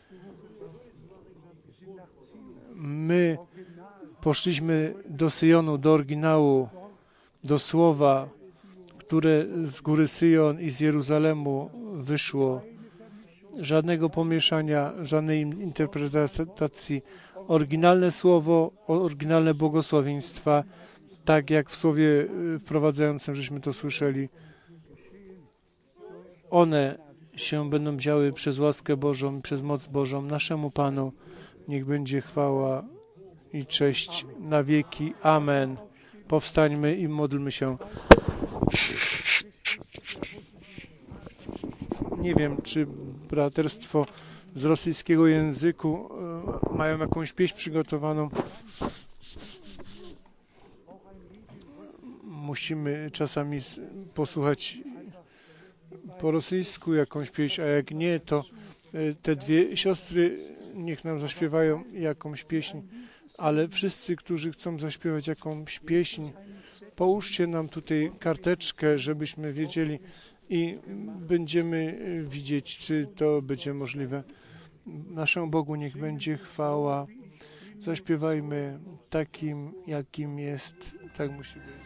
My poszliśmy do Syjonu, do oryginału, do słowa, które z góry Syjon i z Jeruzalemu wyszło. Żadnego pomieszania, żadnej interpretacji. Oryginalne słowo, oryginalne błogosławieństwa, tak jak w słowie wprowadzającym, żeśmy to słyszeli. One się będą działy przez łaskę Bożą, przez moc Bożą. Naszemu Panu niech będzie chwała i cześć na wieki. Amen. Powstańmy i módlmy się. Nie wiem, czy braterstwo z rosyjskiego języku e, mają jakąś pieśń przygotowaną. Musimy czasami posłuchać po rosyjsku jakąś pieśń, a jak nie, to e, te dwie siostry niech nam zaśpiewają jakąś pieśń, ale wszyscy, którzy chcą zaśpiewać jakąś pieśń, połóżcie nam tutaj karteczkę, żebyśmy wiedzieli i będziemy widzieć, czy to będzie możliwe. Naszemu Bogu niech będzie chwała. Zaśpiewajmy takim, jakim jest. Tak musi być.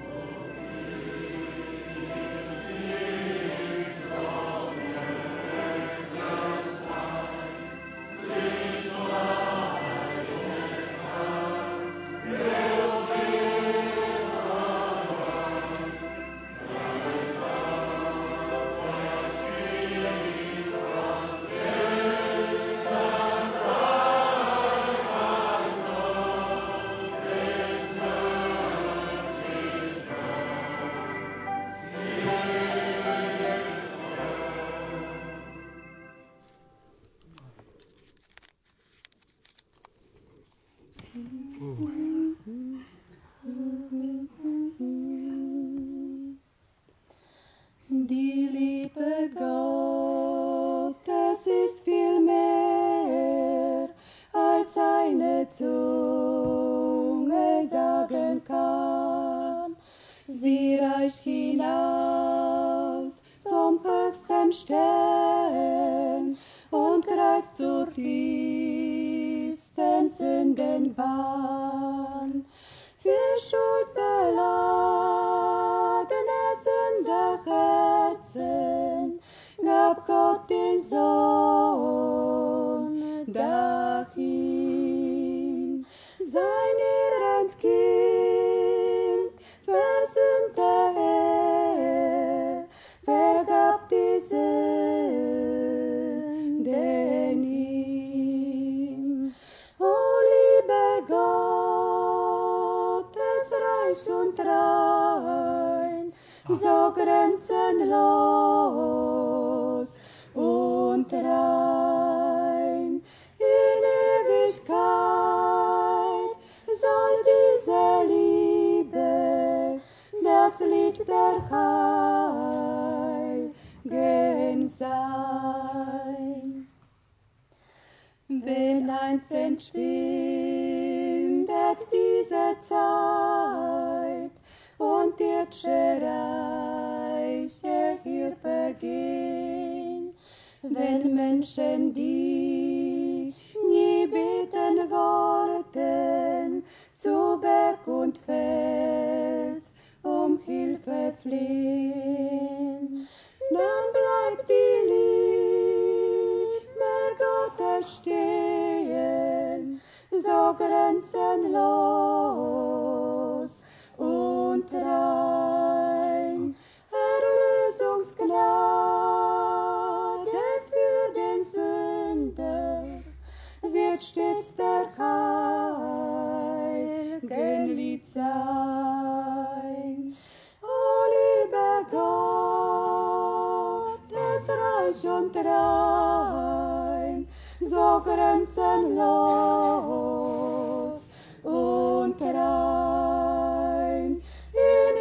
Die Liebe Gottes ist viel mehr, als eine Zunge sagen kann. Sie reicht hinaus zum höchsten Stern und greift zur tiefsten Sündenbahn. Für schuldbeladene Sünderherzen gab Gott den Sohn. so grenzenlos und rein. In Ewigkeit soll diese Liebe das Lied der Heiligen sein. Wenn einst entschwindet diese Zeit und irdische Reiche hier vergehen, wenn Menschen, die nie beten wollten, zu Berg und Fels um Hilfe flehen, dann bleibt die Liebe Gottes stehen, so grenzenlos und rein. Erlösungsgnade für den Sünder wird stets der heiligen Lied sein. O lieber Gott, des reich und rein, so grenzenlos und rein. In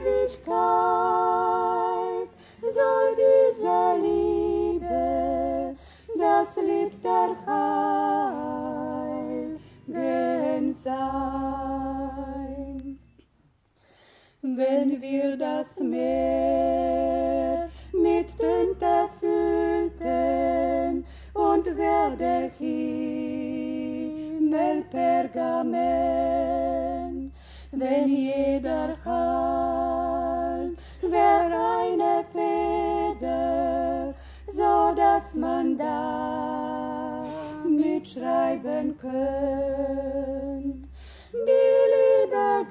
Ewigkeit soll diese Liebe das Lied der Heiligen sein. Wenn wir das Meer mit Tinte füllten und wär der Himmel Pergament, wenn jeder Halm wär eine Feder, so dass man da mitschreiben könnt. Die Liebe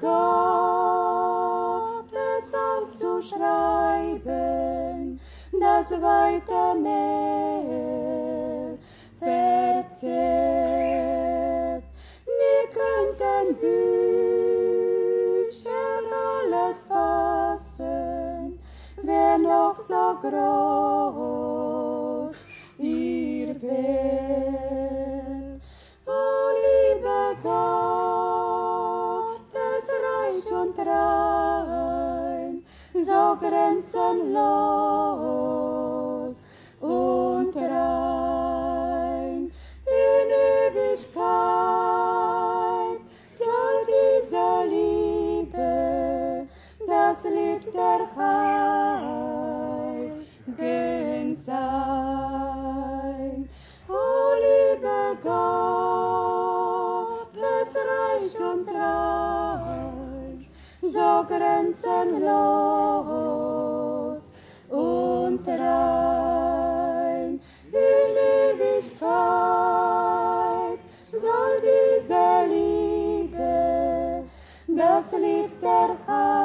Gottes aufzuschreiben, das weite Meer verzehrt. Nie könnten Bücher alles fassen, wär noch so groß ihr Wert. O lieber Gott, des reich und rein, so grenzenlos und rein. In Ewigkeit soll diese Liebe das Lied der Heiligen sein. O lieber Gott, des reich und rein, so grenzenlos und rein. In Ewigkeit soll diese Liebe das Lied der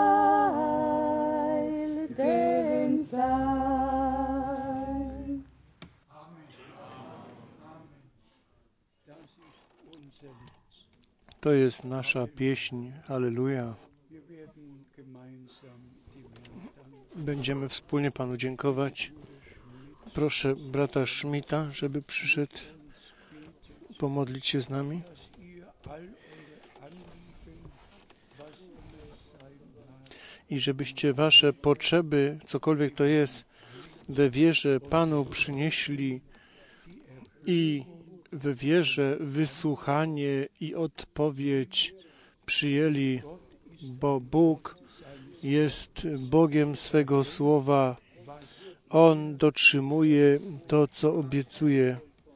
Heiligen sein. To jest nasza pieśń. Halleluja. Będziemy wspólnie Panu dziękować. Proszę brata Schmidta, żeby przyszedł pomodlić się z nami. I żebyście wasze potrzeby, cokolwiek to jest, we wierze Panu przynieśli i we wierze wysłuchanie i odpowiedź przyjęli, bo Bóg jest Bogiem swego słowa. On dotrzymuje to, co obiecuje.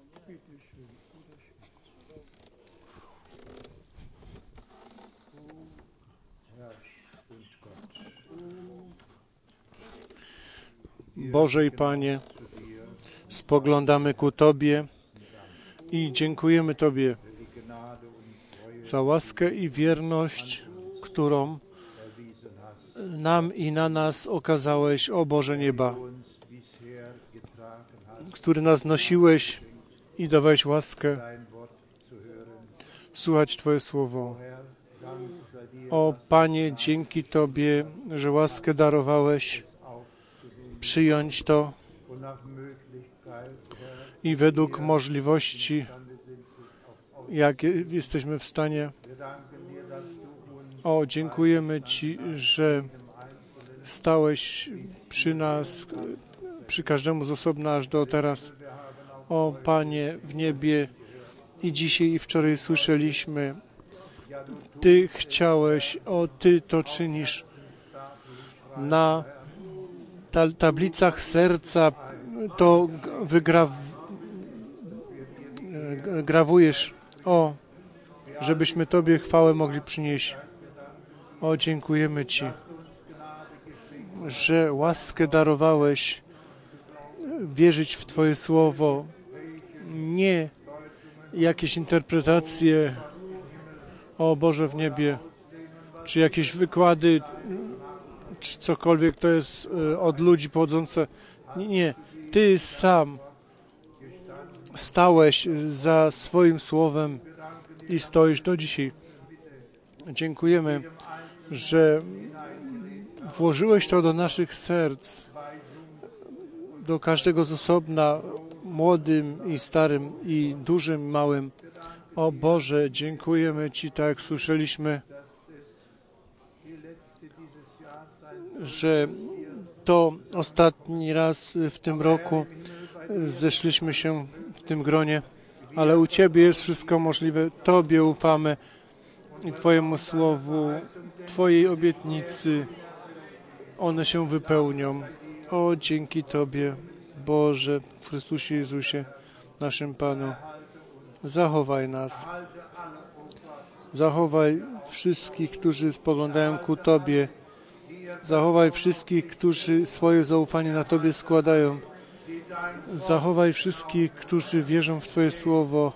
Boże i Panie, spoglądamy ku Tobie i dziękujemy Tobie za łaskę i wierność, którą nam i na nas okazałeś, o Boże nieba, który nas nosiłeś i dawałeś łaskę słuchać Twoje słowo. O Panie, dzięki Tobie, że łaskę darowałeś, przyjąć to i według możliwości, jak jesteśmy w stanie. O, dziękujemy Ci, że stałeś przy nas, przy każdemu z osobna aż do teraz. O Panie w niebie, i dzisiaj i wczoraj słyszeliśmy, Ty chciałeś, o Ty to czynisz. Na ta, tablicach serca to wygraw, grawujesz, o, żebyśmy Tobie chwałę mogli przynieść. O, dziękujemy Ci, że łaskę darowałeś, wierzyć w Twoje słowo, nie jakieś interpretacje, o Boże w niebie, czy jakieś wykłady, czy cokolwiek to jest od ludzi pochodzące. Nie, nie. Ty sam stałeś za swoim słowem i stoisz do dzisiaj. Dziękujemy, że włożyłeś to do naszych serc, do każdego z osobna, młodym i starym, i dużym, małym. O Boże, dziękujemy Ci, tak jak słyszeliśmy, że to ostatni raz w tym roku zeszliśmy się w tym gronie, ale u Ciebie jest wszystko możliwe. Tobie ufamy i Twojemu słowu, Twojej obietnicy. One się wypełnią. O, dzięki Tobie, Boże, w Chrystusie Jezusie, naszym Panu. Zachowaj nas. Zachowaj wszystkich, którzy spoglądają ku Tobie. Zachowaj wszystkich, którzy swoje zaufanie na Tobie składają. Zachowaj wszystkich, którzy wierzą w Twoje słowo.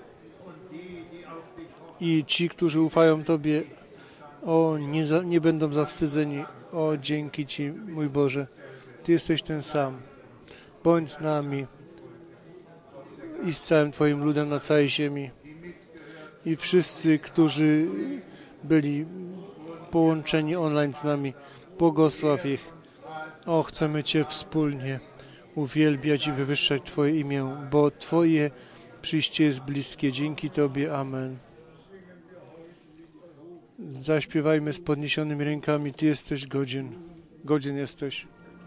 I ci, którzy ufają Tobie, o, nie, za, nie będą zawstydzeni. O, dzięki Ci, mój Boże. Ty jesteś ten sam. Bądź z nami i z całym Twoim ludem na całej ziemi. I wszyscy, którzy byli połączeni online z nami, błogosław ich. O, chcemy Cię wspólnie uwielbiać i wywyższać Twoje imię, bo Twoje przyjście jest bliskie. Dzięki Tobie. Amen. Zaśpiewajmy z podniesionymi rękami. Ty jesteś godzien. Godzien jesteś.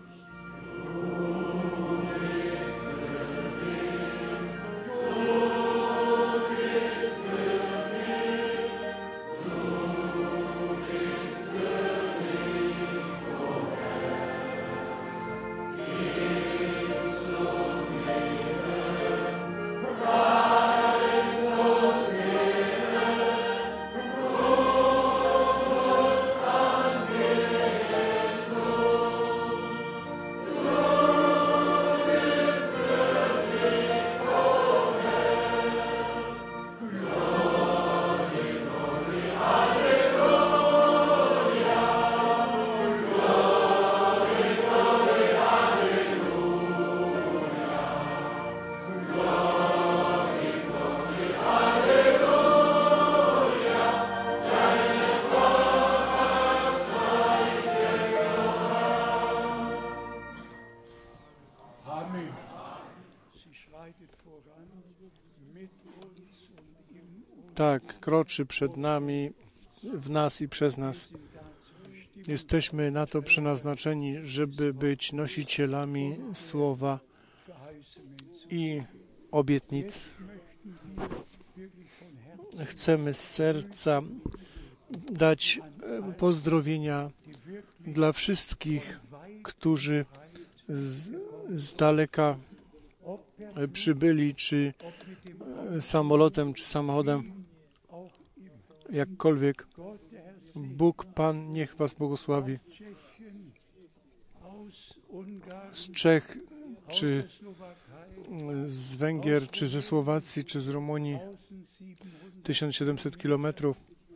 Tak, kroczy przed nami, w nas i przez nas. Jesteśmy na to przeznaczeni, żeby być nosicielami słowa i obietnic. Chcemy z serca dać pozdrowienia dla wszystkich, którzy z, z daleka przybyli, czy samolotem, czy samochodem, jakkolwiek. Bóg, Pan, niech Was błogosławi. Z Czech, czy z Węgier, czy ze Słowacji, czy z Rumunii, tysiąc siedemset kilometrów.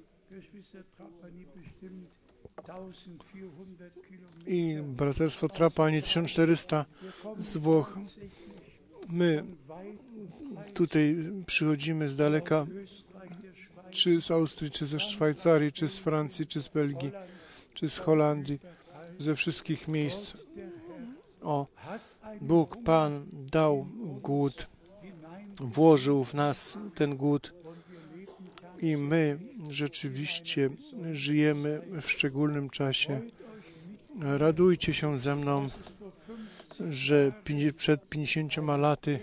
I Braterstwo Trapani tysiąc czterysta z Włoch. My tutaj przychodzimy z daleka, czy z Austrii, czy ze Szwajcarii, czy z Francji, czy z Belgii, czy z Holandii, ze wszystkich miejsc. O, Bóg, Pan dał głód, włożył w nas ten głód i my rzeczywiście żyjemy w szczególnym czasie. Radujcie się ze mną, że przed pięćdziesięcioma laty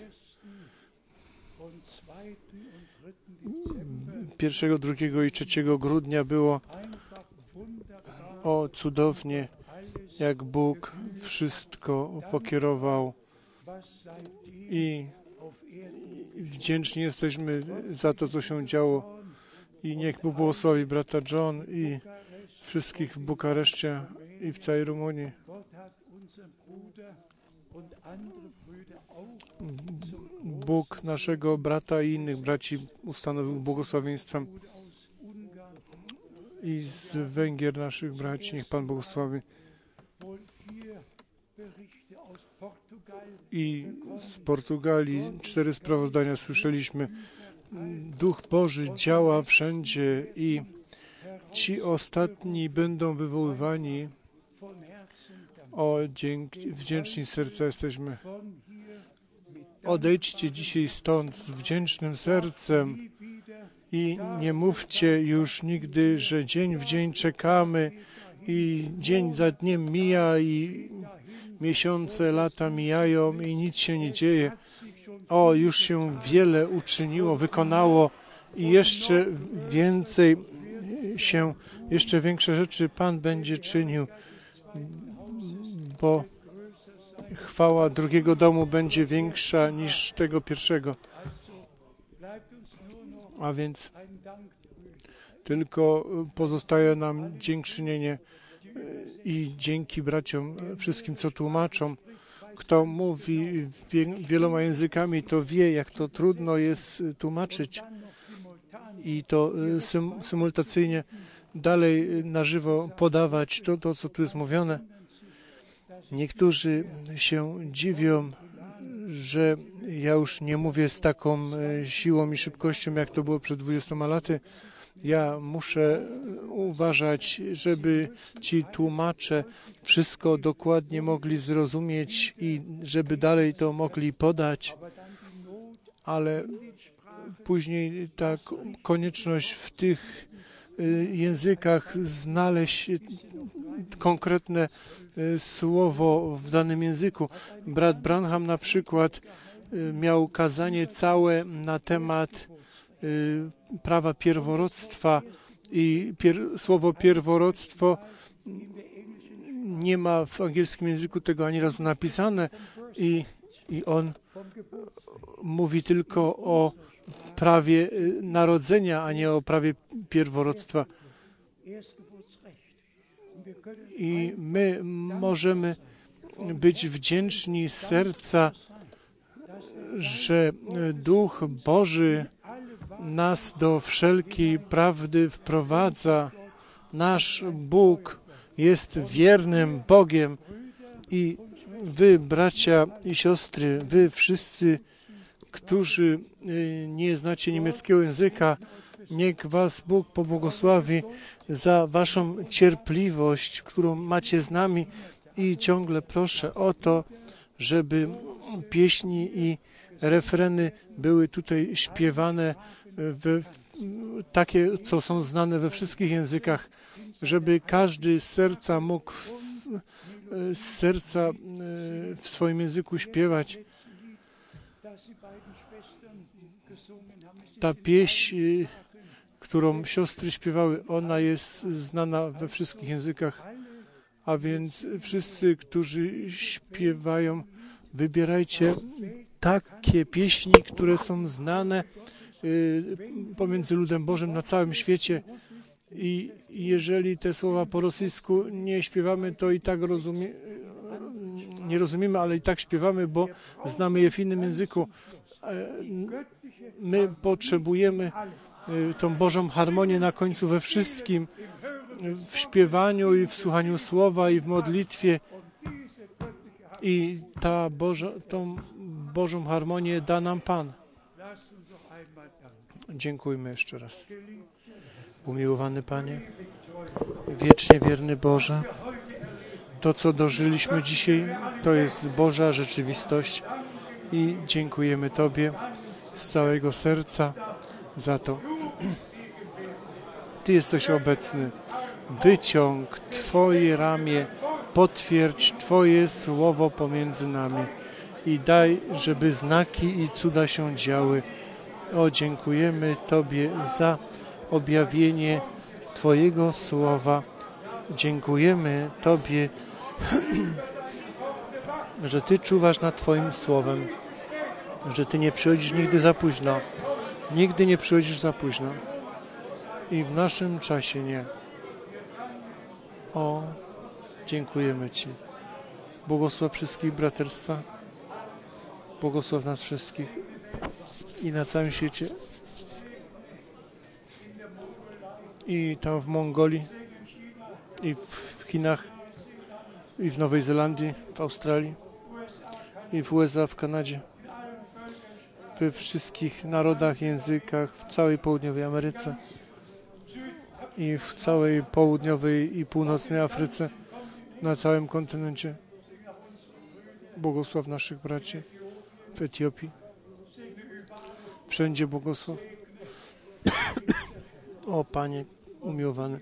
pierwszego, drugiego i trzeciego grudnia było o cudownie, jak Bóg wszystko pokierował i wdzięczni jesteśmy za to, co się działo i niech Bóg błogosławi brata John i wszystkich w Bukareszcie i w całej Rumunii. Bóg naszego brata i innych braci ustanowił błogosławieństwem i z Węgier naszych braci, niech Pan błogosławi. I z Portugalii cztery sprawozdania słyszeliśmy. Duch Boży działa wszędzie i ci ostatni będą wywoływani. O, dzięki, wdzięczni serca jesteśmy. Odejdźcie dzisiaj stąd z wdzięcznym sercem i nie mówcie już nigdy, że dzień w dzień czekamy i dzień za dniem mija i miesiące, lata mijają i nic się nie dzieje. O, już się wiele uczyniło, wykonało i jeszcze więcej się, jeszcze większe rzeczy Pan będzie czynił, bo chwała drugiego domu będzie większa niż tego pierwszego. A więc tylko pozostaje nam dziękczynienie i dzięki braciom wszystkim, co tłumaczą. Kto mówi wieloma językami, to wie, jak to trudno jest tłumaczyć i to sym, symultacyjnie dalej na żywo podawać to, to, co tu jest mówione. Niektórzy się dziwią, że ja już nie mówię z taką siłą i szybkością, jak to było przed dwudziestoma laty. Ja muszę uważać, żeby ci tłumacze wszystko dokładnie mogli zrozumieć i żeby dalej to mogli podać, ale później ta konieczność w tych językach znaleźć konkretne słowo w danym języku. Brat Branham na przykład miał kazanie całe na temat prawa pierworództwa i pier, słowo pierworództwo nie ma w angielskim języku tego ani razu napisane i, i on mówi tylko o prawie narodzenia, a nie o prawie pierworództwa. I my możemy być wdzięczni z serca, że Duch Boży nas do wszelkiej prawdy wprowadza. Nasz Bóg jest wiernym Bogiem i wy, bracia i siostry, wy wszyscy, którzy nie znacie niemieckiego języka, niech was Bóg pobłogosławi za waszą cierpliwość, którą macie z nami i ciągle proszę o to, żeby pieśni i refreny były tutaj śpiewane w, takie, co są znane we wszystkich językach, żeby każdy z serca mógł w, z serca w swoim języku śpiewać. Ta pieśń, którą siostry śpiewały, ona jest znana we wszystkich językach, a więc wszyscy, którzy śpiewają, wybierajcie takie pieśni, które są znane y, pomiędzy ludem Bożym na całym świecie i jeżeli te słowa po rosyjsku nie śpiewamy, to i tak rozumie, nie rozumiemy, ale i tak śpiewamy, bo znamy je w innym języku. My potrzebujemy tą Bożą harmonię na końcu we wszystkim, w śpiewaniu i w słuchaniu słowa i w modlitwie. I ta Boża, tą Bożą harmonię da nam Pan. Dziękujmy jeszcze raz. Umiłowany Panie, wiecznie wierny Boże, to, co dożyliśmy dzisiaj, to jest Boża rzeczywistość i dziękujemy Tobie z całego serca za to. Ty jesteś obecny. Wyciąg Twoje ramię, potwierdź Twoje słowo pomiędzy nami i daj, żeby znaki i cuda się działy. O, dziękujemy Tobie za objawienie Twojego słowa. Dziękujemy Tobie, że Ty czuwasz nad Twoim słowem, że Ty nie przychodzisz nigdy za późno. Nigdy nie przychodzisz za późno. I w naszym czasie nie. O, dziękujemy Ci. Błogosław wszystkich braterstwa. Błogosław nas wszystkich i na całym świecie. I tam w Mongolii, i w Chinach, i w Nowej Zelandii, w Australii, i w U S A, w Kanadzie, we wszystkich narodach, językach, w całej południowej Ameryce i w całej południowej i północnej Afryce, na całym kontynencie. Błogosław naszych braci w Etiopii. Wszędzie błogosław. O Panie umiłowany,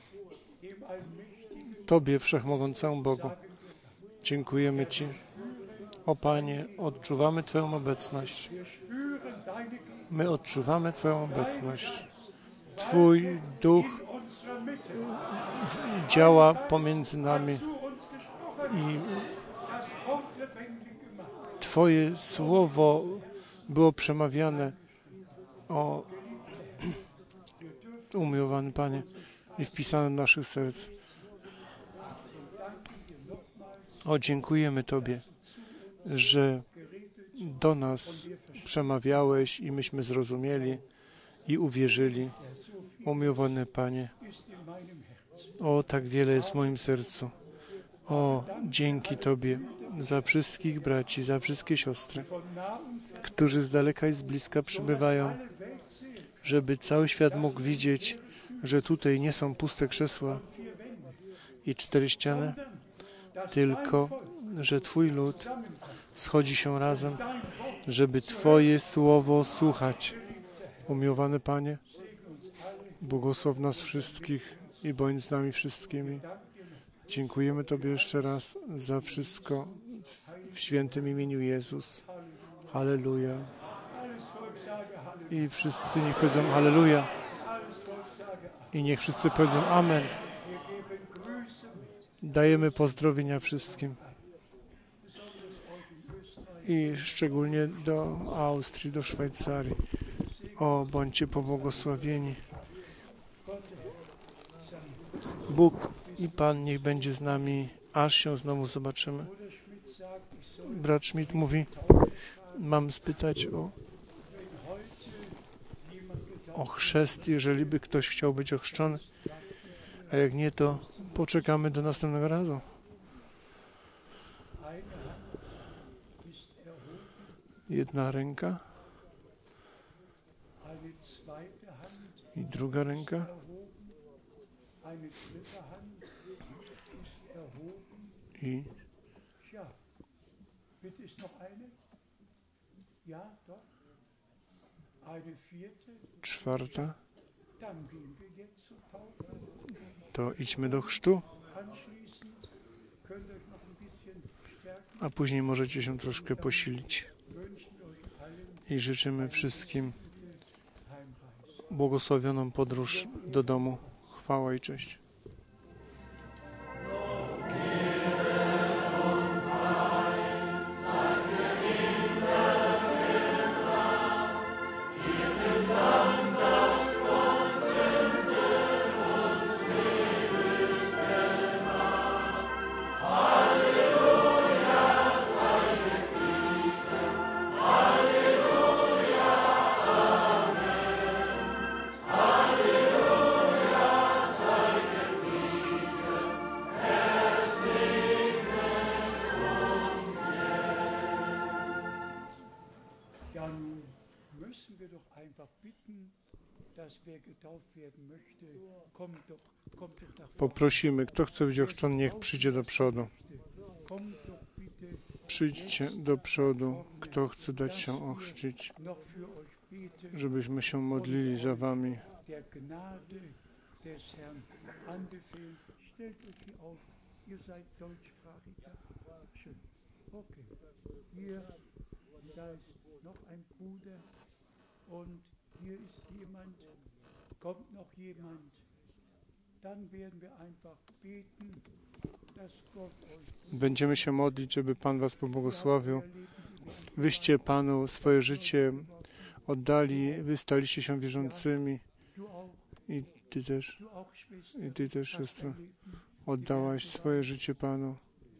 Tobie Wszechmogącemu Bogu dziękujemy Ci. O Panie, odczuwamy Twoją obecność. My odczuwamy Twoją obecność. Twój Duch działa pomiędzy nami i Twoje słowo było przemawiane. O, umiłowany Panie, i wpisane do naszych serc. O, dziękujemy Tobie, że do nas przemawiałeś i myśmy zrozumieli i uwierzyli. Umiłowany Panie, o, tak wiele jest w moim sercu. O, dzięki Tobie za wszystkich braci, za wszystkie siostry, którzy z daleka i z bliska przybywają, żeby cały świat mógł widzieć, że tutaj nie są puste krzesła i cztery ściany, tylko że Twój lud schodzi się razem, żeby Twoje słowo słuchać. Umiłowany Panie, błogosław nas wszystkich i bądź z nami wszystkimi. Dziękujemy Tobie jeszcze raz za wszystko w świętym imieniu Jezus. Halleluja. I wszyscy niech powiedzą halleluja. I niech wszyscy powiedzą amen. Dajemy pozdrowienia wszystkim. I szczególnie do Austrii, do Szwajcarii. O, bądźcie pobłogosławieni. Bóg i Pan niech będzie z nami, aż się znowu zobaczymy. Brat Schmidt mówi, mam spytać o, o chrzest, jeżeli by ktoś chciał być ochrzczony, a jak nie, to poczekamy do następnego razu. Jedna ręka i druga ręka. I czwarta. To idźmy do chrztu, a później możecie się troszkę posilić. I życzymy wszystkim błogosławioną podróż do domu. Chwała i cześć. Müssen wir doch einfach bitten, Poprosimy, kto chce być ochrzczony, niech przyjdzie do przodu. Przyjdźcie do przodu, kto chce dać się ochrzcić, żebyśmy się modlili za wami. Będziemy się modlić, żeby Pan was pobłogosławił. Wyście Panu swoje życie oddali, wy staliście się wierzącymi i Ty też, i Ty też, siostro, oddałaś swoje życie Panu.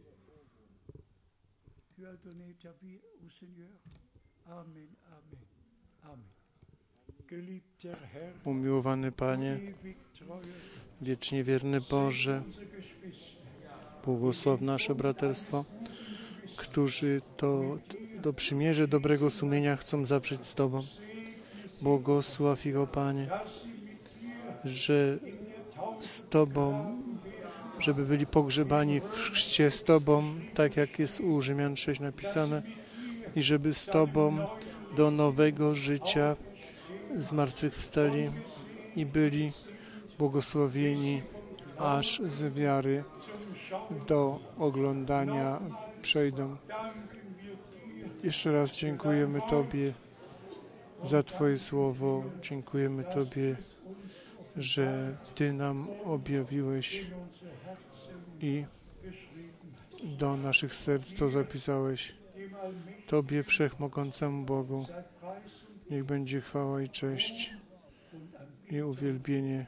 Umiłowany Panie, wiecznie wierny Boże, błogosław nasze braterstwo, którzy to do przymierze dobrego sumienia chcą zawrzeć z Tobą. Błogosław ich, o Panie, że z Tobą, żeby byli pogrzebani w chrzcie z Tobą, tak jak jest u Rzymian sześć napisane, i żeby z Tobą do nowego życia zmartwychwstali i byli błogosławieni aż z wiary do oglądania przejdą. Jeszcze raz dziękujemy Tobie za Twoje słowo. Dziękujemy Tobie, że Ty nam objawiłeś i do naszych serc to zapisałeś. Tobie, Wszechmogącemu Bogu, niech będzie chwała i cześć i uwielbienie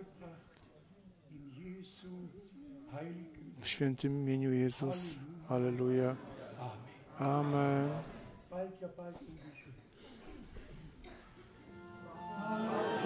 w świętym imieniu Jezus. Alleluja. Amen.